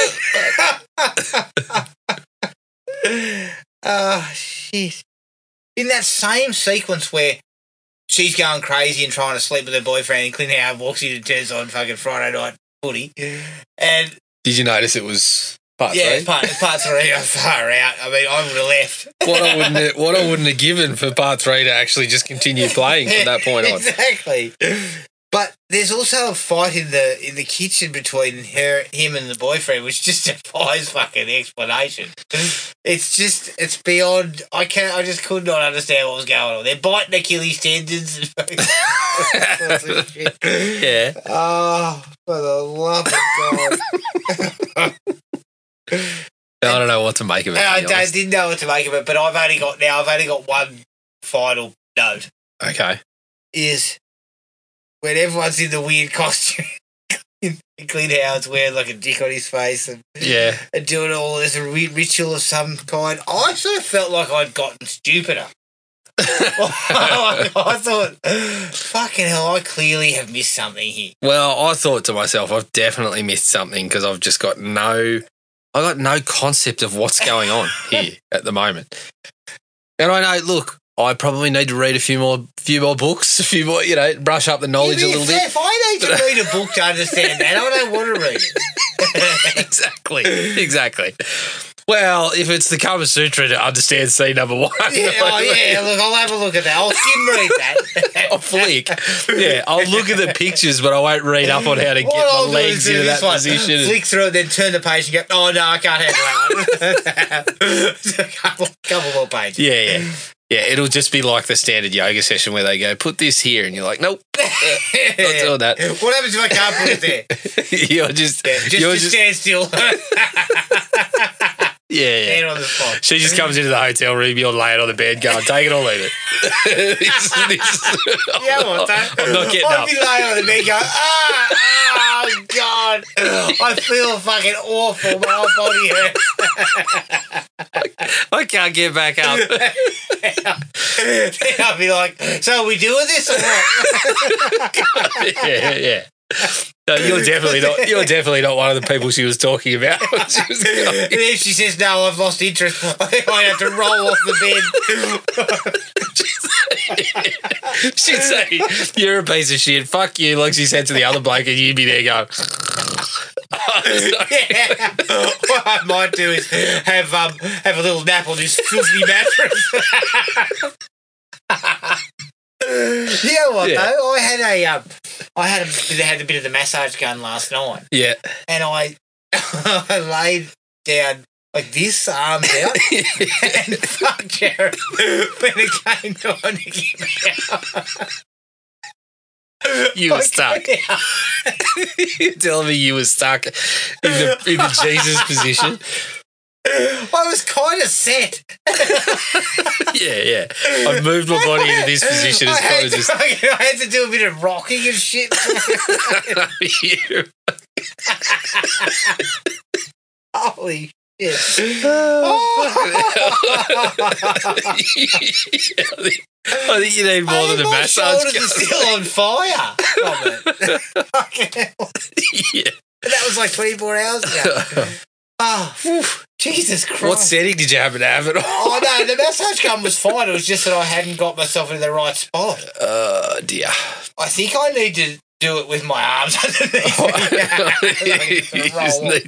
[SPEAKER 2] Oh, shit. In that same sequence where she's going crazy and trying to sleep with her boyfriend and Clint Howard walks in and turns on fucking Friday night footy. And
[SPEAKER 3] did you notice it was part 3?
[SPEAKER 2] Yeah, part 3. I'm far out. I mean, I would have left.
[SPEAKER 3] What I wouldn't have given for part 3 to actually just continue playing from that point on.
[SPEAKER 2] Exactly. But there's also a fight in the kitchen between him and the boyfriend, which just defies fucking explanation. It's beyond. I just could not understand what was going on. They're biting Achilles tendons and shit.
[SPEAKER 3] Yeah.
[SPEAKER 2] Oh, for the love of God.
[SPEAKER 3] I don't know what to make of it.
[SPEAKER 2] I didn't know what to make of it, but I've only got one final note.
[SPEAKER 3] Okay.
[SPEAKER 2] Is when everyone's in the weird costume, Clint Howard's wearing like a dick on his face and doing all this ritual of some kind. I sort of felt like I'd gotten stupider. I thought, fucking hell, I clearly have missed something here.
[SPEAKER 3] Well, I thought to myself, I've definitely missed something because I've just got no concept of what's going on here at the moment. And I know, look, I probably need to read a few more books, a few more, brush up the knowledge a little bit.
[SPEAKER 2] If I need to read a book to understand that, I don't want to read
[SPEAKER 3] it. Exactly. Well, if it's the Kama Sutra to understand scene number 1.
[SPEAKER 2] Look, I'll have a look at that. I'll skim read that.
[SPEAKER 3] I'll flick. Yeah, I'll look at the pictures, but I won't read up on how to get my legs into that position.
[SPEAKER 2] Flick through it, then turn the page and go, oh, no, I can't handle that one. couple more pages.
[SPEAKER 3] Yeah. Yeah, it'll just be like the standard yoga session where they go, put this here, and you're like, nope, not doing that.
[SPEAKER 2] What happens if I can't put it there?
[SPEAKER 3] You're just
[SPEAKER 2] stand still.
[SPEAKER 3] Yeah.
[SPEAKER 2] On the spot.
[SPEAKER 3] She just comes into the hotel room, you're laying on the bed going, take it or leave it. I'm not getting up.
[SPEAKER 2] I'd be laying on the bed going, oh, God. I feel fucking awful. My whole body hurts.
[SPEAKER 3] I can't get back up.
[SPEAKER 2] I'd be like, so are we doing this or what?
[SPEAKER 3] Yeah. No, you're definitely not one of the people she was talking about.
[SPEAKER 2] And if she says, no, I've lost interest, I have to roll off the
[SPEAKER 3] bed. She'd say, you're a piece of shit. Fuck you, like she said to the other bloke, and you'd be there going...
[SPEAKER 2] What I might do is have a little nap on this filthy mattress. You know what though? I had a bit of the massage gun last night.
[SPEAKER 3] Yeah.
[SPEAKER 2] And I laid down like this, arms out, and fuck Jared when it came time to get out.
[SPEAKER 3] You were stuck. You're telling me you were stuck in the Jesus position.
[SPEAKER 2] I was kind of set.
[SPEAKER 3] Yeah. I've moved my body into this position.
[SPEAKER 2] I had to do a bit of rocking and shit. Holy shit.
[SPEAKER 3] I think you need more than a massage.
[SPEAKER 2] My shoulders are still on fire from it.
[SPEAKER 3] Yeah.
[SPEAKER 2] That was like 24 hours ago. Oh, Jesus Christ.
[SPEAKER 3] What setting did you happen to have it on?
[SPEAKER 2] Oh, no, the massage gun was fine. It was just that I hadn't got myself in the right spot.
[SPEAKER 3] Dear.
[SPEAKER 2] I think I need to do it with my arms underneath me.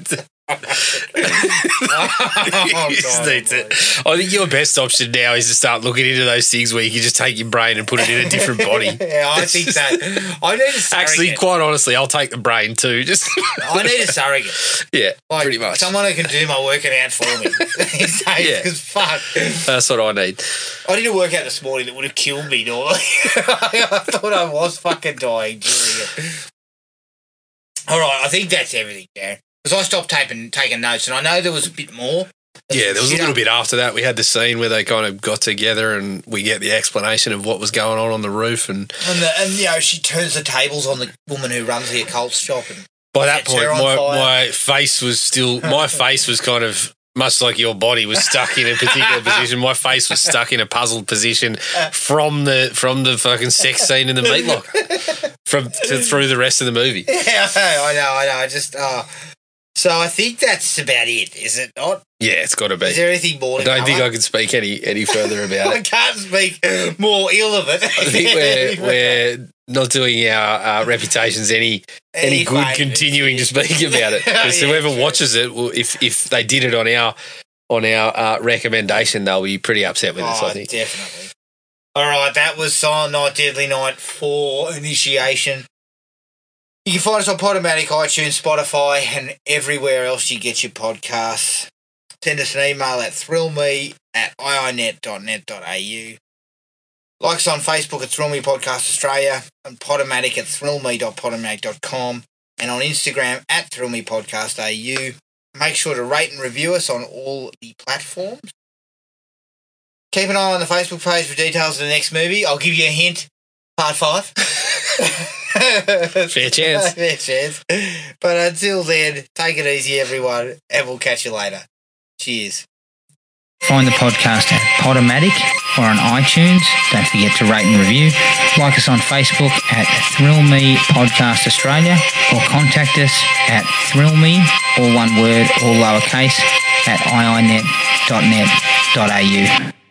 [SPEAKER 3] I think your best option now is to start looking into those things where you can just take your brain and put it in a different body.
[SPEAKER 2] Yeah, I think that. I need a surrogate.
[SPEAKER 3] Actually, quite honestly, I'll take the brain too. Just
[SPEAKER 2] I need a surrogate.
[SPEAKER 3] Yeah, pretty much.
[SPEAKER 2] Someone who can do my working out for me. Because fuck.
[SPEAKER 3] That's what I need.
[SPEAKER 2] I did a workout this morning that would have killed me normally. I thought I was fucking dying during it. All right, I think that's everything, Darren. Because I stopped taking notes, and I know there was a bit more.
[SPEAKER 3] Yeah, there was a little bit after that. We had the scene where they kind of got together, and we get the explanation of what was going on the roof, and
[SPEAKER 2] you know, she turns the tables on the woman who runs the occult shop. And
[SPEAKER 3] by that point, my face was kind of much like your body was stuck in a particular position. My face was stuck in a puzzled position from the fucking sex scene in the meat locker through the rest of the movie.
[SPEAKER 2] Yeah, I know. So I think that's about it, is it not?
[SPEAKER 3] Yeah, it's got to be.
[SPEAKER 2] Is there anything more to
[SPEAKER 3] I don't think I can speak any further about it.
[SPEAKER 2] I can't speak more ill of it.
[SPEAKER 3] I think we're not doing our reputations any good continuing to speak about it. Because whoever watches it, if they did it on our recommendation, they'll be pretty upset with us, I think.
[SPEAKER 2] Definitely. All right, that was Silent Night, Deadly Night 4 Initiation. You can find us on Podomatic, iTunes, Spotify, and everywhere else you get your podcasts. Send us an email at thrillme@iinet.net.au. Like us on Facebook at Thrill Me Podcast Australia, and Podomatic at thrillme.podomatic.com, and on Instagram at thrillmepodcast.au. Make sure to rate and review us on all the platforms. Keep an eye on the Facebook page for details of the next movie. I'll give you a hint. Part 5.
[SPEAKER 3] Fair chance.
[SPEAKER 2] Fair chance. But until then, take it easy, everyone, and we'll catch you later. Cheers.
[SPEAKER 8] Find the podcast at Podomatic or on iTunes. Don't forget to rate and review. Like us on Facebook at Thrill Me Podcast Australia, or contact us at thrillme, all one word, all lowercase, at iinet.net.au.